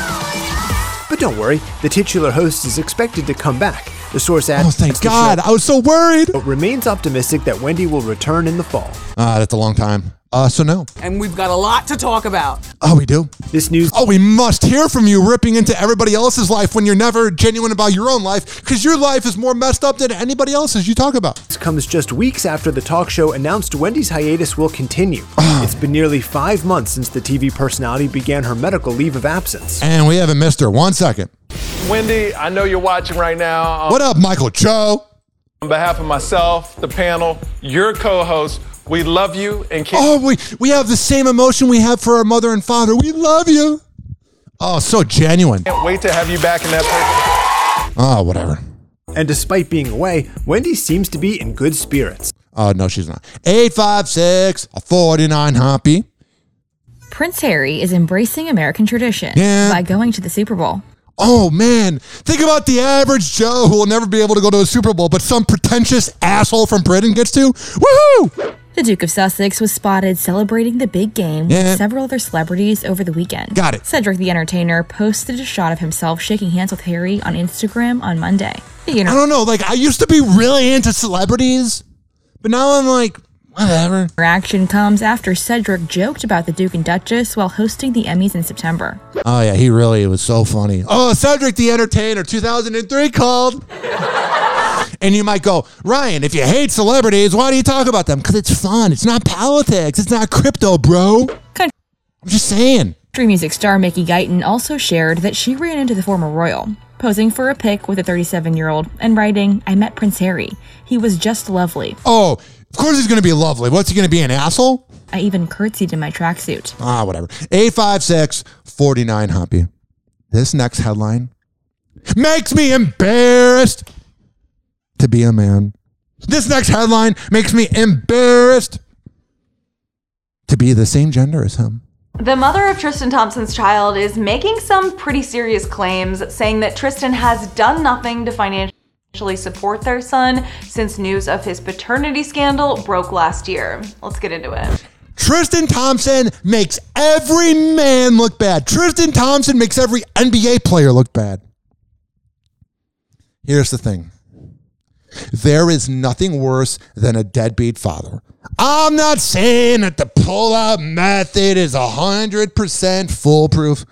But don't worry, the titular host is expected to come back. The source adds, oh, thank God. I was so worried. But remains optimistic that Wendy will return in the fall. Ah, that's a long time. Uh, so no. And we've got a lot to talk about. Oh, we do? This news. Oh, we must hear from you ripping into everybody else's life when you're never genuine about your own life, because your life is more messed up than anybody else's you talk about. This comes just weeks after the talk show announced Wendy's hiatus will continue. It's been nearly five months since the T V personality began her medical leave of absence. And we haven't missed her. One second. Wendy, I know you're watching right now. Um, what up, Michael Cho? On behalf of myself, the panel, your co-host, we love you and keep. Oh, we we have the same emotion we have for our mother and father. We love you. Oh, so genuine. Can't wait to have you back in that place. Oh, whatever. And despite being away, Wendy seems to be in good spirits. Oh, no, she's not. eight five six, forty-nine Hoppy. Prince Harry is embracing American tradition yeah. by going to the Super Bowl. Oh, man. Think about the average Joe who will never be able to go to a Super Bowl, but some pretentious asshole from Britain gets to. Woohoo! The Duke of Sussex was spotted celebrating the big game yeah. with several other celebrities over the weekend. Got it. Cedric the Entertainer posted a shot of himself shaking hands with Harry on Instagram on Monday. The inter- I don't know. Like, I used to be really into celebrities, but now I'm like, whatever. Reaction comes after Cedric joked about the Duke and Duchess while hosting the Emmys in September. Oh, yeah, he really it was so funny. Oh, Cedric the Entertainer, two thousand three called. And you might go, Ryan, if you hate celebrities, why do you talk about them? Because it's fun. It's not politics. It's not crypto, bro. I'm just saying. Country music star Mickey Guyton also shared that she ran into the former royal, posing for a pic with a thirty-seven-year-old and writing, I met Prince Harry. He was just lovely. Oh, of course he's going to be lovely. What's he going to be, an asshole? I even curtsied in my tracksuit. Ah, whatever. eight five six, forty-nine Hoppy. This next headline makes me embarrassed to be a man. This next headline makes me embarrassed to be the same gender as him. The mother of Tristan Thompson's child is making some pretty serious claims, saying that Tristan has done nothing to financially support their son since news of his paternity scandal broke last year. Let's get into it. Tristan Thompson makes every man look bad. Tristan Thompson makes every N B A player look bad. Here's the thing. There is nothing worse than a deadbeat father. I'm not saying that the pull-out method is one hundred percent foolproof.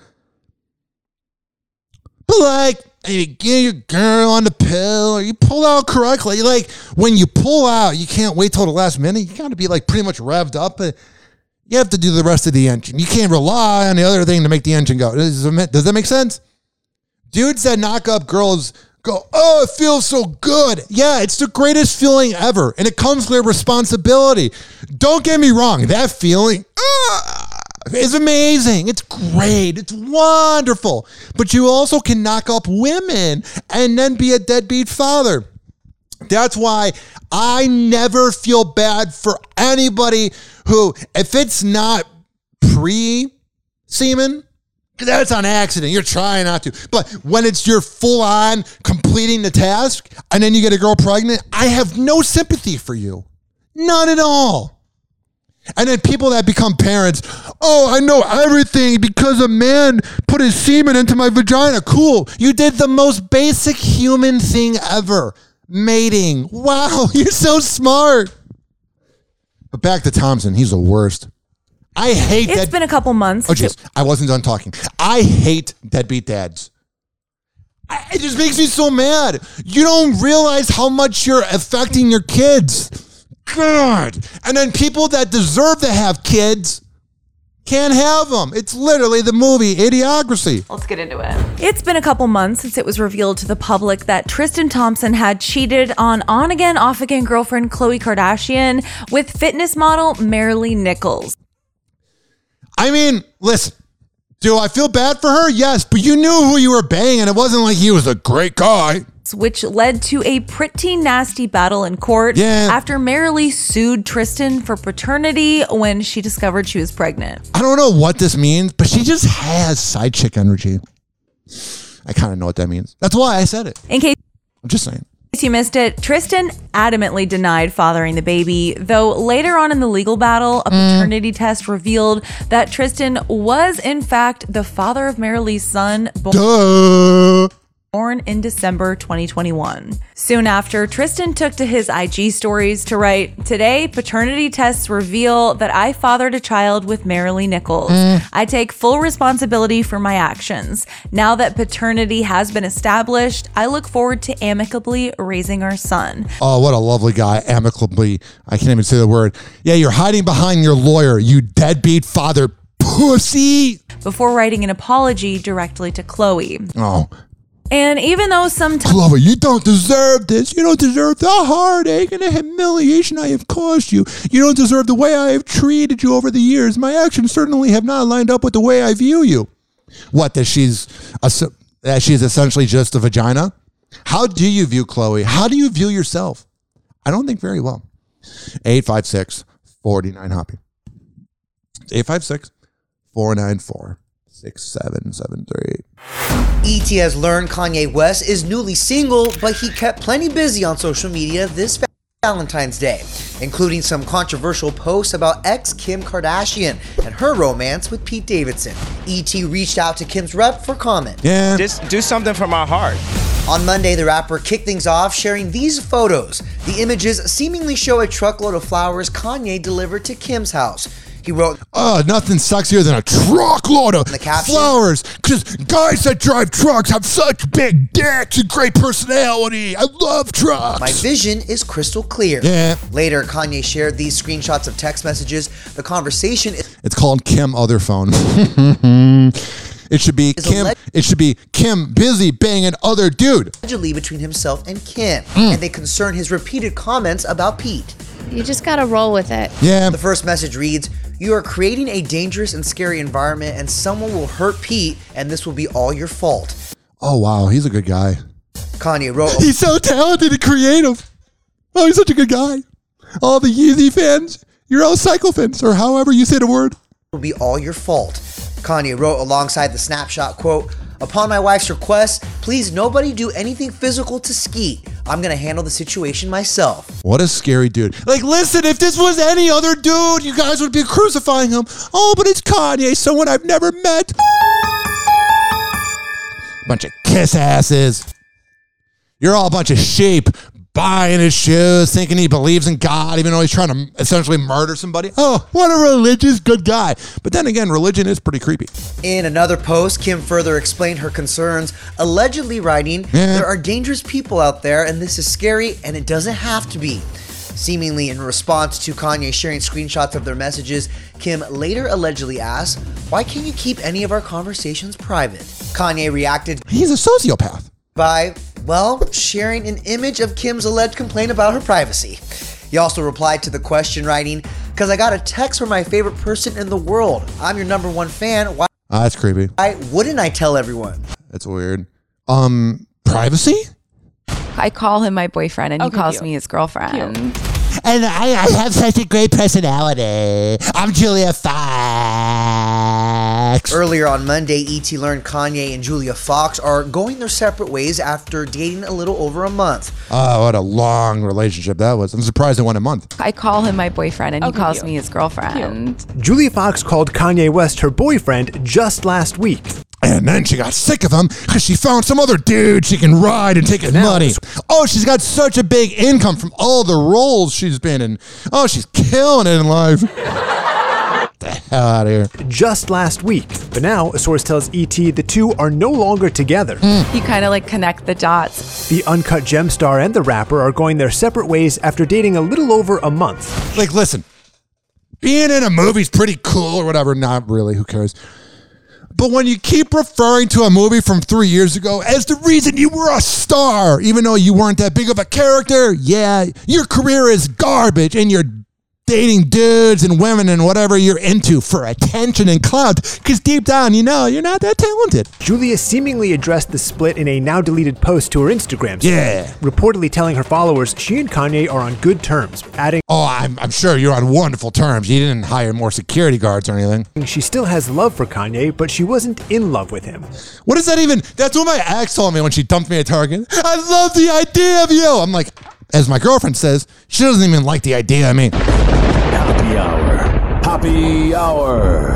But like, you get your girl on the pill or you pull out correctly. Like, when you pull out, you can't wait till the last minute. You got to be like pretty much revved up. But you have to do the rest of the engine. You can't rely on the other thing to make the engine go. Does that make sense? Dudes that knock up girls go, oh, it feels so good. Yeah, it's the greatest feeling ever. And it comes with responsibility. Don't get me wrong. That feeling uh, is amazing. It's great. It's wonderful. But you also can knock up women and then be a deadbeat father. That's why I never feel bad for anybody who, if it's not pre-semen, that's on accident. You're trying not to. But when it's your full-on completing the task and then you get a girl pregnant, I have no sympathy for you. None at all. And then people that become parents, oh, I know everything because a man put his semen into my vagina. Cool. You did the most basic human thing ever. Mating. Wow, you're so smart. But back to Thompson. He's the worst. I hate It's dead- been a couple months. Oh, jeez. I wasn't done talking. I hate deadbeat dads. I, it just makes me so mad. You don't realize how much you're affecting your kids. God. And then people that deserve to have kids can't have them. It's literally the movie Idiocracy. Let's get into it. It's been a couple months since it was revealed to the public that Tristan Thompson had cheated on on-again, off-again girlfriend Khloe Kardashian with fitness model Marilee Nichols. I mean, listen, do I feel bad for her? Yes, but you knew who you were banging. It wasn't like he was a great guy. Which led to a pretty nasty battle in court yeah. after Marilee sued Tristan for paternity when she discovered she was pregnant. I don't know what this means, but she just has side chick energy. I kind of know what that means. That's why I said it. In case I'm just saying. In case you missed it, Tristan adamantly denied fathering the baby, though later on in the legal battle, a paternity mm. test revealed that Tristan was in fact the father of Marilee's son. Born- Duh. Born in December twenty twenty-one. Soon after, Tristan took to his I G stories to write, "Today, paternity tests reveal that I fathered a child with Marilee Nichols. Mm. I take full responsibility for my actions. Now that paternity has been established, I look forward to amicably raising our son." Oh, what a lovely guy. Amicably. I can't even say the word. Yeah, you're hiding behind your lawyer, you deadbeat father pussy. Before writing an apology directly to Khloe. Oh. And even though sometimes Khloe, you don't deserve this. You don't deserve the heartache and the humiliation I have caused you. You don't deserve the way I have treated you over the years. My actions certainly have not lined up with the way I view you. What, that she's a, that she's essentially just a vagina? How do you view Khloe? How do you view yourself? I don't think very well. eight five six, four nine, Hoppy. eight five six, four nine four, six seven seven three. E T has learned Kanye West is newly single, but he kept plenty busy on social media this Valentine's Day, including some controversial posts about ex Kim Kardashian and her romance with Pete Davidson. E T reached out to Kim's rep for comment. Yeah. Just do something for my heart. On Monday, the rapper kicked things off, sharing these photos. The images seemingly show a truckload of flowers Kanye delivered to Kim's house. He wrote, "Oh, nothing sexier than a truckload of flowers, because guys that drive trucks have such big dicks and great personality. I love trucks. My vision is crystal clear." Yeah. Later, Kanye shared these screenshots of text messages. The conversation is... It's called Kim Other Phone. It should be Kim. Alleg- It should be Kim busy banging other dude. Allegedly between himself and Kim, Mm. and they concern his repeated comments about Pete. You just gotta roll with it. Yeah. The first message reads, "You are creating a dangerous and scary environment, and someone will hurt Pete, and this will be all your fault." Oh, wow. He's a good guy. Kanye wrote, He's so talented and creative. Oh, he's such a good guy. All the Yeezy fans, you're all Cycle fans, or however you say the word. "Will be all your fault." Kanye wrote alongside the snapshot, quote, "Upon my wife's request, please nobody do anything physical to Skeet. I'm gonna handle the situation myself." What a scary dude. Like, listen, if this was any other dude, you guys would be crucifying him. Oh, but it's Kanye, someone I've never met. Bunch of kiss asses. You're all a bunch of sheep buying his shoes, thinking he believes in God, even though he's trying to essentially murder somebody. Oh, what a religious good guy. But then again, religion is pretty creepy. In another post, Kim further explained her concerns, allegedly writing, Yeah. "There are dangerous people out there, and this is scary, and it doesn't have to be." Seemingly in response to Kanye sharing screenshots of their messages, Kim later allegedly asked, "Why can't you keep any of our conversations private?" Kanye reacted, He's a sociopath. by, well, sharing an image of Kim's alleged complaint about her privacy. He also replied to the question, writing, "Because I got a text from my favorite person in the world. I'm your number one fan. Why, Ah, that's creepy. why wouldn't I tell everyone?" That's weird. Um, privacy? I call him my boyfriend, and Okay, he calls cute. me his girlfriend. And I, I have such a great personality. I'm Julia Fox. Earlier on Monday, E T learned Kanye and Julia Fox are going their separate ways after dating a little over a month. Oh, what a long relationship that was. I'm surprised it went a month. I call him my boyfriend, and Okay, he calls cute. me his girlfriend. Julia Fox called Kanye West her boyfriend just last week. And then she got sick of him because she found some other dude she can ride and take his money. Oh, she's got such a big income from all the roles she's been in. Oh, she's killing it in life. Get the hell out of here. Just last week. But now, a source tells E T the two are no longer together. You kind of like connect the dots. The Uncut Gem star and the rapper are going their separate ways after dating a little over a month. Like, listen, being in a movie's pretty cool or whatever. Not really. Who cares? But when you keep referring to a movie from three years ago as the reason you were a star, even though you weren't that big of a character, yeah, your career is garbage and you're dating dudes and women and whatever you're into for attention and clout, because deep down, you know, you're not that talented. Julia seemingly addressed the split in a now-deleted post to her Instagram story, yeah. reportedly telling her followers she and Kanye are on good terms, adding, Oh, I'm, I'm sure you're on wonderful terms. You didn't hire more security guards or anything. She still has love for Kanye, but she wasn't in love with him. What is that even? That's what my ex told me when she dumped me at Target. I love the idea of you. I'm like, as my girlfriend says, she doesn't even like the idea of me. Happy hour. Happy hour.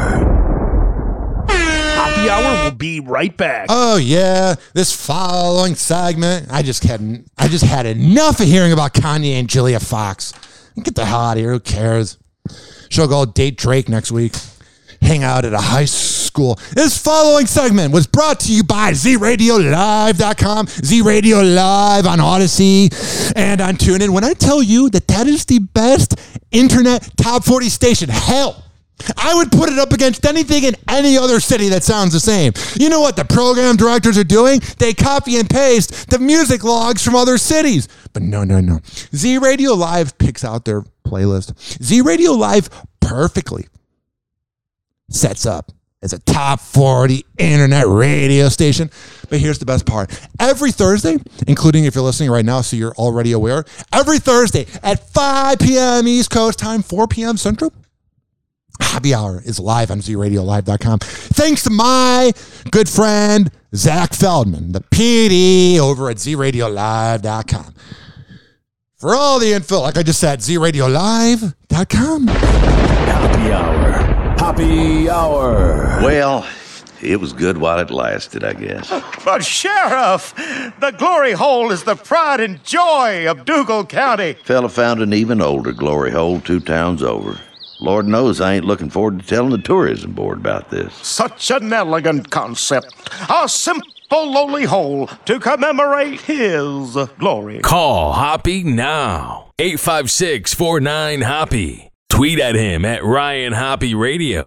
Happy hour will be right back. Oh yeah, this following segment, I just had I just had enough of hearing about Kanye and Julia Fox. Get the hell out of here. Who cares? She'll go date Drake next week. Hang out at a high school. This following segment was brought to you by Z Radio Live dot com, Z Radio Live on Odyssey, and on TuneIn. When I tell you that that is the best internet top forty station, hell, I would put it up against anything in any other city that sounds the same. You know what the program directors are doing? They copy and paste the music logs from other cities. But no, no, no. Z Radio Live picks out their playlist. Z Radio Live perfectly sets up as a top forty internet radio station. But here's the best part. Every Thursday, including if you're listening right now, so you're already aware, every Thursday at five p.m. East Coast time, four p.m. Central, Happy Hour is live on Z Radio Live dot com. Thanks to my good friend, Zach Feldman, the P D over at Z Radio Live dot com. For all the info, like I just said, Z Radio Live dot com. Happy hour. Happy hour. Well, it was good while it lasted, I guess. But Sheriff, the glory hole is the pride and joy of Dougal County. Fella found an even older glory hole two towns over. Lord knows I ain't looking forward to telling the tourism board about this. Such an elegant concept. A simple lowly hole to commemorate his glory. Call Hoppy now. eight five six, four nine, Hoppy. Tweet at him at Ryan Hoppy Radio.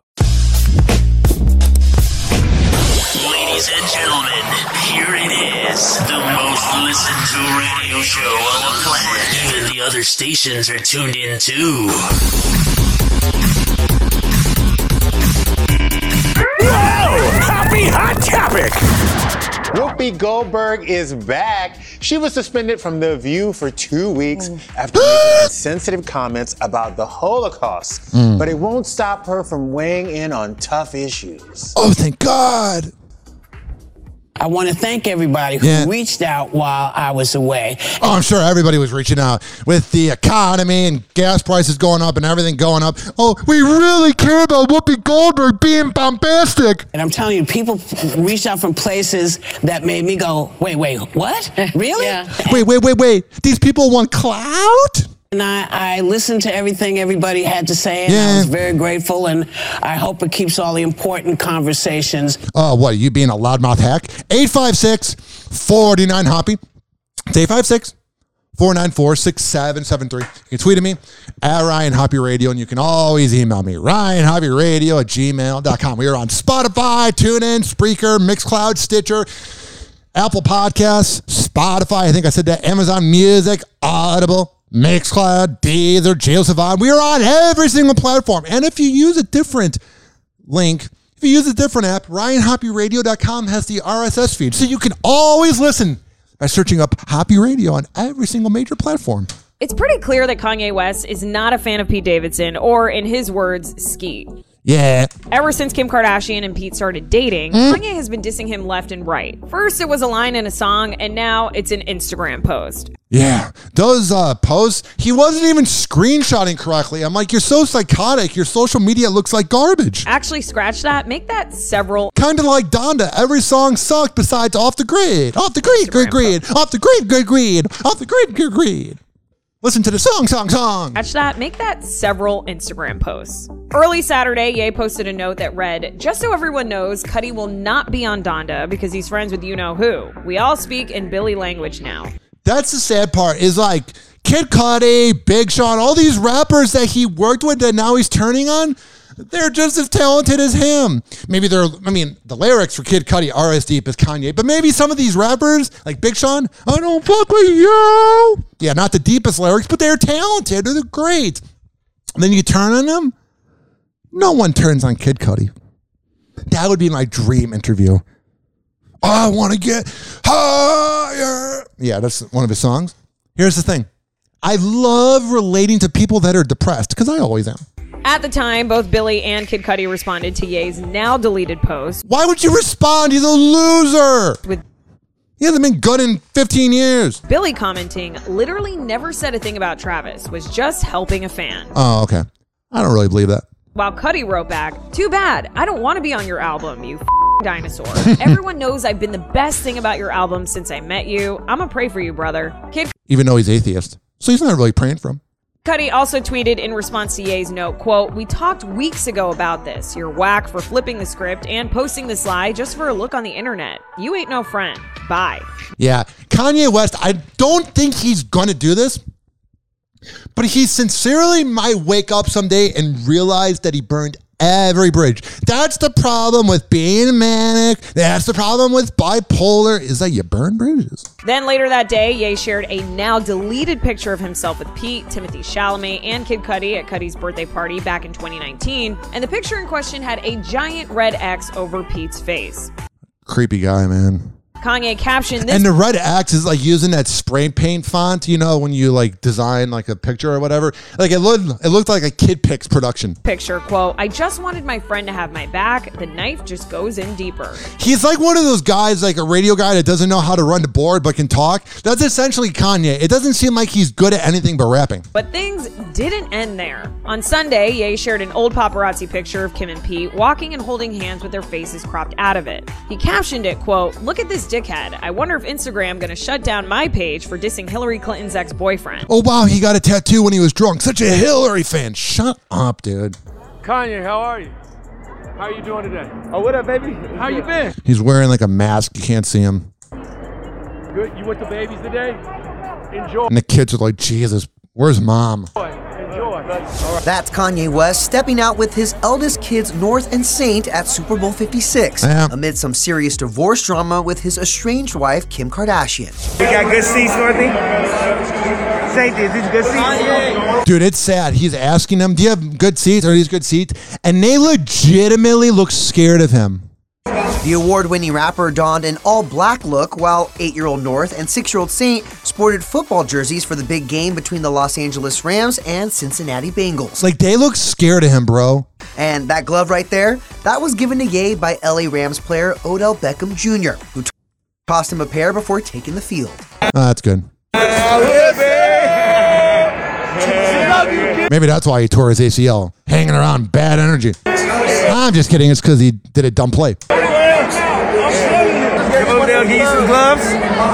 Ladies and gentlemen, here it is. The most listened to radio show on the planet. Even the other stations are tuned in too. Whoa! Happy Hot Topic! Whoopi Goldberg is back. She was suspended from The View for two weeks after making insensitive comments about the Holocaust. Mm. But it won't stop her from weighing in on tough issues. Oh, thank God. I want to thank everybody who Yeah. reached out while I was away. Oh, I'm sure everybody was reaching out with the economy and gas prices going up and everything going up. Oh, we really care about Whoopi Goldberg being bombastic. And I'm telling you, people reached out from places that made me go, wait, wait, what? Really? Wait, wait, wait, wait. These people want clout? And I, I listened to everything everybody had to say, and Yeah. I was very grateful, and I hope it keeps all the important conversations. Oh, what, you being a loudmouth hack? eight five six, four nine, Hoppy. It's eight five six, four nine four, six seven seven three. You can tweet at me at Ryan Hoppy Radio, and you can always email me, Ryan Hoppy Radio at gmail dot com. We are on Spotify, TuneIn, Spreaker, Mixcloud, Stitcher, Apple Podcasts, Spotify, I think I said that, Amazon Music, Audible, Mixcloud, Deezer, Jail Savant. We are on every single platform. And if you use a different link, if you use a different app, Ryan Hoppy Radio dot com has the R S S feed. So you can always listen by searching up Hoppy Radio on every single major platform. It's pretty clear that Kanye West is not a fan of Pete Davidson, or in his words, Skeet. Yeah. Ever since Kim Kardashian and Pete started dating, Mm. Kanye has been dissing him left and right. First, it was a line in a song, and now it's an Instagram post. Yeah. Those uh, posts, he wasn't even screenshotting correctly. I'm like, you're so psychotic. Your social media looks like garbage. Actually, scratch that. Make that several. Kind of like Donda. Every song sucked besides Off the Grid. Off the grid, grid, grid. Off the grid, grid, grid. Off the grid, grid, grid. Listen to the song, song, song. Catch that. Make that several Instagram posts. Early Saturday, Ye posted a note that read, "Just so everyone knows, Cudi will not be on Donda because he's friends with you-know-who. We all speak in Billy language now." That's the sad part, is like Kid Cudi, Big Sean, all these rappers that he worked with that now he's turning on, they're just as talented as him. Maybe they're, I mean, the lyrics for Kid Cudi are as deep as Kanye, but maybe some of these rappers, like Big Sean, I don't fuck with you. Yeah, not the deepest lyrics, but they're talented. They're great. And then you turn on them, no one turns on Kid Cudi. That would be my dream interview. I want to get higher. Yeah, that's one of his songs. Here's the thing. I love relating to people that are depressed, because I always am. At the time, both Billy and Kid Cudi responded to Ye's now deleted post. Why would you respond? He's a loser. With he hasn't been good in fifteen years. Billy commenting, "Literally never said a thing about Travis, was just helping a fan." Oh, okay. I don't really believe that. While Cudi wrote back, "Too bad. I don't want to be on your album, you f- dinosaur. Everyone knows I've been the best thing about your album since I met you. I'ma pray for you, brother." Kid Even though he's atheist. So he's not really praying for him. Cudi also tweeted in response to Ye's note, quote, "We talked weeks ago about this. You're whack for flipping the script and posting this lie just for a look on the internet. You ain't no friend. Bye." Yeah. Kanye West, I don't think he's going to do this, but he sincerely might wake up someday and realize that he burned every bridge. That's the problem with being manic. That's the problem with bipolar, is that you burn bridges. Then later that day, Ye shared a now deleted picture of himself with Pete, Timothy Chalamet, and Kid Cudi at Cudi's birthday party back in twenty nineteen, and the picture in question had a giant red X over Pete's face. Creepy guy, man. Kanye captioned this. And the red X is like using that spray paint font, you know, when you like design like a picture or whatever. Like it looked, it looked like a Kid Pix production. Picture, quote, "I just wanted my friend to have my back. The knife just goes in deeper." He's like one of those guys, like a radio guy that doesn't know how to run the board but can talk. That's essentially Kanye. It doesn't seem like he's good at anything but rapping. But things didn't end there. On Sunday, Ye shared an old paparazzi picture of Kim and Pete walking and holding hands with their faces cropped out of it. He captioned it, quote, "Look at this dickhead. I wonder if Instagram gonna shut down my page for dissing Hillary Clinton's ex-boyfriend." Oh, wow, he got a tattoo when he was drunk. Such a Hillary fan. Shut up, dude. Kanye, how are you? How are you doing today? Oh, what up, baby? How you been? He's wearing like a mask. You can't see him. Good. You with the babies today? Enjoy. And the kids are like, Jesus, where's mom? Enjoy. That's Kanye West stepping out with his eldest kids, North and Saint, at Super Bowl fifty-six, yeah. amid some serious divorce drama with his estranged wife, Kim Kardashian. We got good seats, Northy? Saint, is these good seats? Dude, it's sad. He's asking them, do you have good seats? Are these good seats? And they legitimately look scared of him. The award-winning rapper donned an all-black look, while eight-year-old North and six-year-old Saint sported football jerseys for the big game between the Los Angeles Rams and Cincinnati Bengals. Like, they look scared of him, bro. And that glove right there, that was given to Ye by L A Rams player Odell Beckham Junior, who t- tossed him a pair before taking the field. Oh, that's good. Maybe that's why he tore his A C L. Hanging around bad energy. I'm just kidding. It's because he did a dumb play. Come over there, get you some gloves.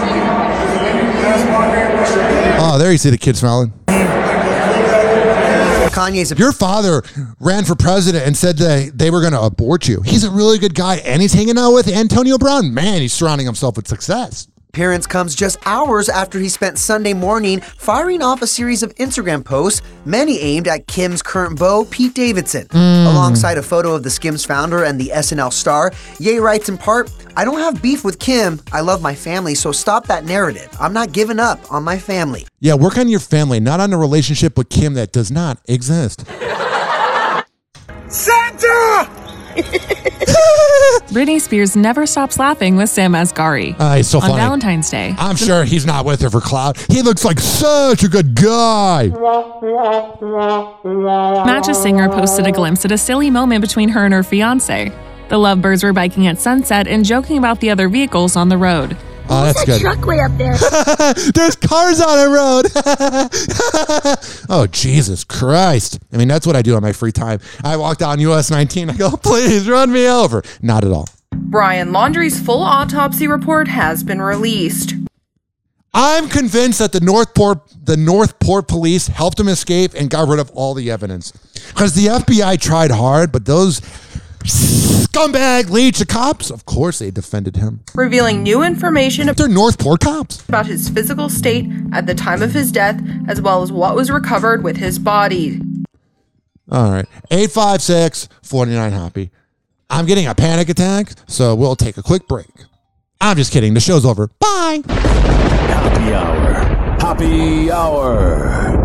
Oh, there you see the kid smiling. Kanye's a- Your father ran for president and said that they were going to abort you. He's a really good guy, and he's hanging out with Antonio Brown. Man, he's surrounding himself with success. Appearance comes just hours after he spent Sunday morning firing off a series of Instagram posts, many aimed at Kim's current beau, Pete Davidson. Mm. Alongside a photo of the Skims founder and the S N L star, Ye writes in part, "I don't have beef with Kim. I love my family, so stop that narrative. I'm not giving up on my family." Yeah, work on your family, not on a relationship with Kim that does not exist. Santa! Britney Spears never stops laughing with Sam Asghari. Uh, he's so on funny. Valentine's Day. I'm sure he's not with her for clout. He looks like such a good guy. Matcha singer posted a glimpse at a silly moment between her and her fiance. The lovebirds were biking at sunset and joking about the other vehicles on the road. Oh, that's good. Truck way up there. There's cars on the road. Oh, Jesus Christ. I mean, that's what I do on my free time. I walk down U S nineteen. I go, please run me over. Not at all. Brian Laundrie's full autopsy report has been released. I'm convinced that the Northport the Northport police helped him escape and got rid of all the evidence. Because the F B I tried hard, but those scumbag leads, the cops, of course they defended him. Revealing new information They're Northport cops. about his physical state at the time of his death, as well as what was recovered with his body. All right. eight five six, four nine Hoppy. I'm getting a panic attack, so we'll take a quick break. I'm just kidding. The show's over. Bye. Happy hour. Happy hour.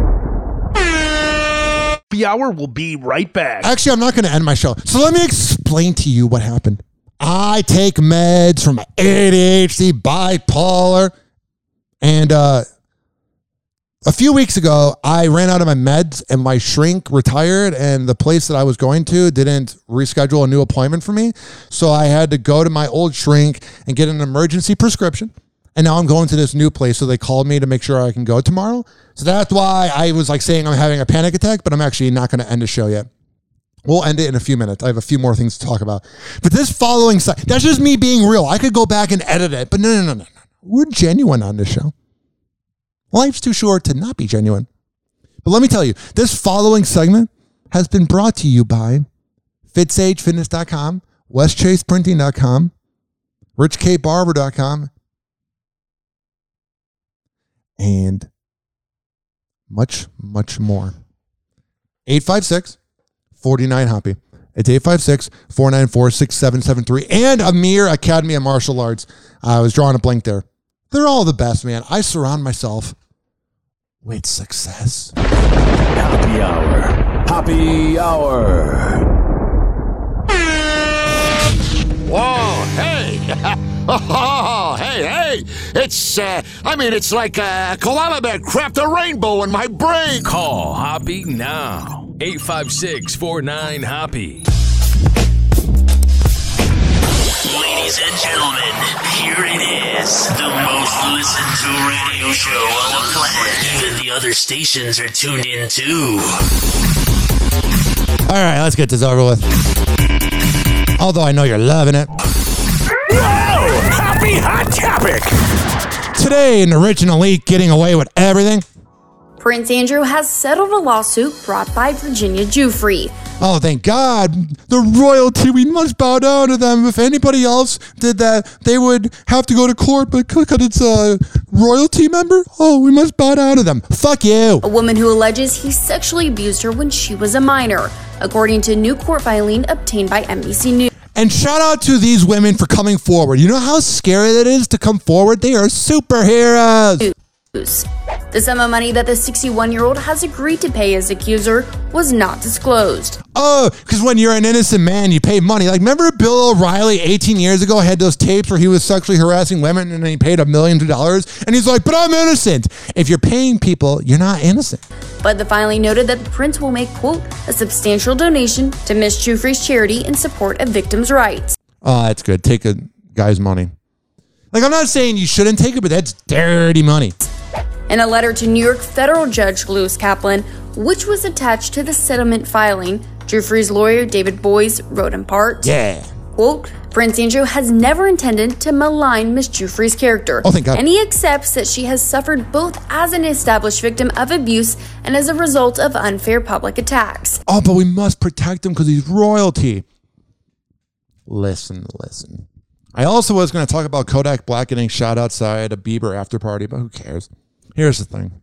Happy hour will be right back. Actually, I'm not going to end my show. So let me explain to you what happened. I take meds for my A D H D, bipolar, and uh, a few weeks ago, I ran out of my meds and my shrink retired, and the place that I was going to didn't reschedule a new appointment for me. So I had to go to my old shrink and get an emergency prescription. And now I'm going to this new place. So they called me to make sure I can go tomorrow. So that's why I was like saying I'm having a panic attack, but I'm actually not going to end the show yet. We'll end it in a few minutes. I have a few more things to talk about. But this following site, that's just me being real. I could go back and edit it, but no, no, no, no, no. We're genuine on this show. Life's too short to not be genuine. But let me tell you, this following segment has been brought to you by fit sage fitness dot com, west chase printing dot com, rich k barber dot com, and much, much more. eight five six, four nine Hoppy. It's eight five six, four nine four, six seven seven three. And Amir Academy of Martial Arts. I was drawing a blank there. They're all the best, man. I surround myself with success. Happy hour. Happy hour. Whoa, hey. Oh, hey, hey. It's, uh, I mean, it's like a koala bear cracked a rainbow in my brain. Call Hoppy now. eight five six, four nine Hoppy. Ladies and gentlemen, here it is. The most listened to radio show on the planet. Even the other stations are tuned in too. All right, let's get this over with. Although I know you're loving it. Whoa! Happy hot topic! Today in the Rich and Elite getting away with everything. Prince Andrew has settled a lawsuit brought by Virginia Giuffre. Oh, thank God. The royalty, we must bow down to them. If anybody else did that, they would have to go to court, but because it's a royalty member, oh, we must bow down to them. Fuck you. A woman who alleges he sexually abused her when she was a minor, according to a new court filing obtained by N B C News. And shout out to these women for coming forward. You know how scary that is to come forward? They are superheroes. The sum of money that the sixty-one-year-old has agreed to pay his accuser was not disclosed. Oh, because when you're an innocent man, you pay money. Like, remember Bill O'Reilly eighteen years ago had those tapes where he was sexually harassing women and he paid a million dollars? And he's like, but I'm innocent. If you're paying people, you're not innocent. But the filing noted that the prince will make, quote, a substantial donation to Miss Giuffre's charity in support of victims' rights. Oh, that's good. Take a guy's money. Like, I'm not saying you shouldn't take it, but that's dirty money. In a letter to New York federal judge Lewis Kaplan, which was attached to the settlement filing, Giuffre's lawyer David Boies wrote in part, yeah, quote, Prince Andrew has never intended to malign Miss Giuffre's character. Oh, thank God. And he accepts that she has suffered both as an established victim of abuse and as a result of unfair public attacks. Oh, but we must protect him because he's royalty. Listen, listen. I also was going to talk about Kodak Black getting shot outside a Bieber after party, but who cares? Here's the thing.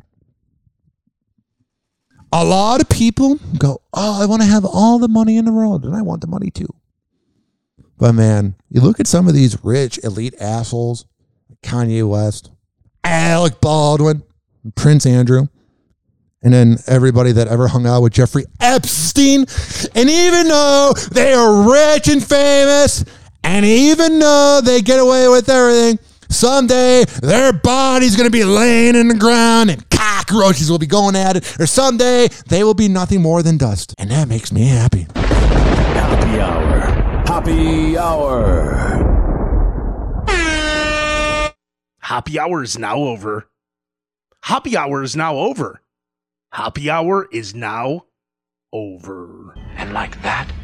A lot of people go, oh, I want to have all the money in the world, and I want the money too. But man, you look at some of these rich, elite assholes, like Kanye West, Alec Baldwin, Prince Andrew. And then everybody that ever hung out with Jeffrey Epstein. And even though they are rich and famous, and even though they get away with everything, someday their body's going to be laying in the ground and cockroaches will be going at it. Or someday they will be nothing more than dust. And that makes me happy. Happy hour. Happy hour. Happy hour is now over. Happy hour is now over. Happy hour is now over. And like that,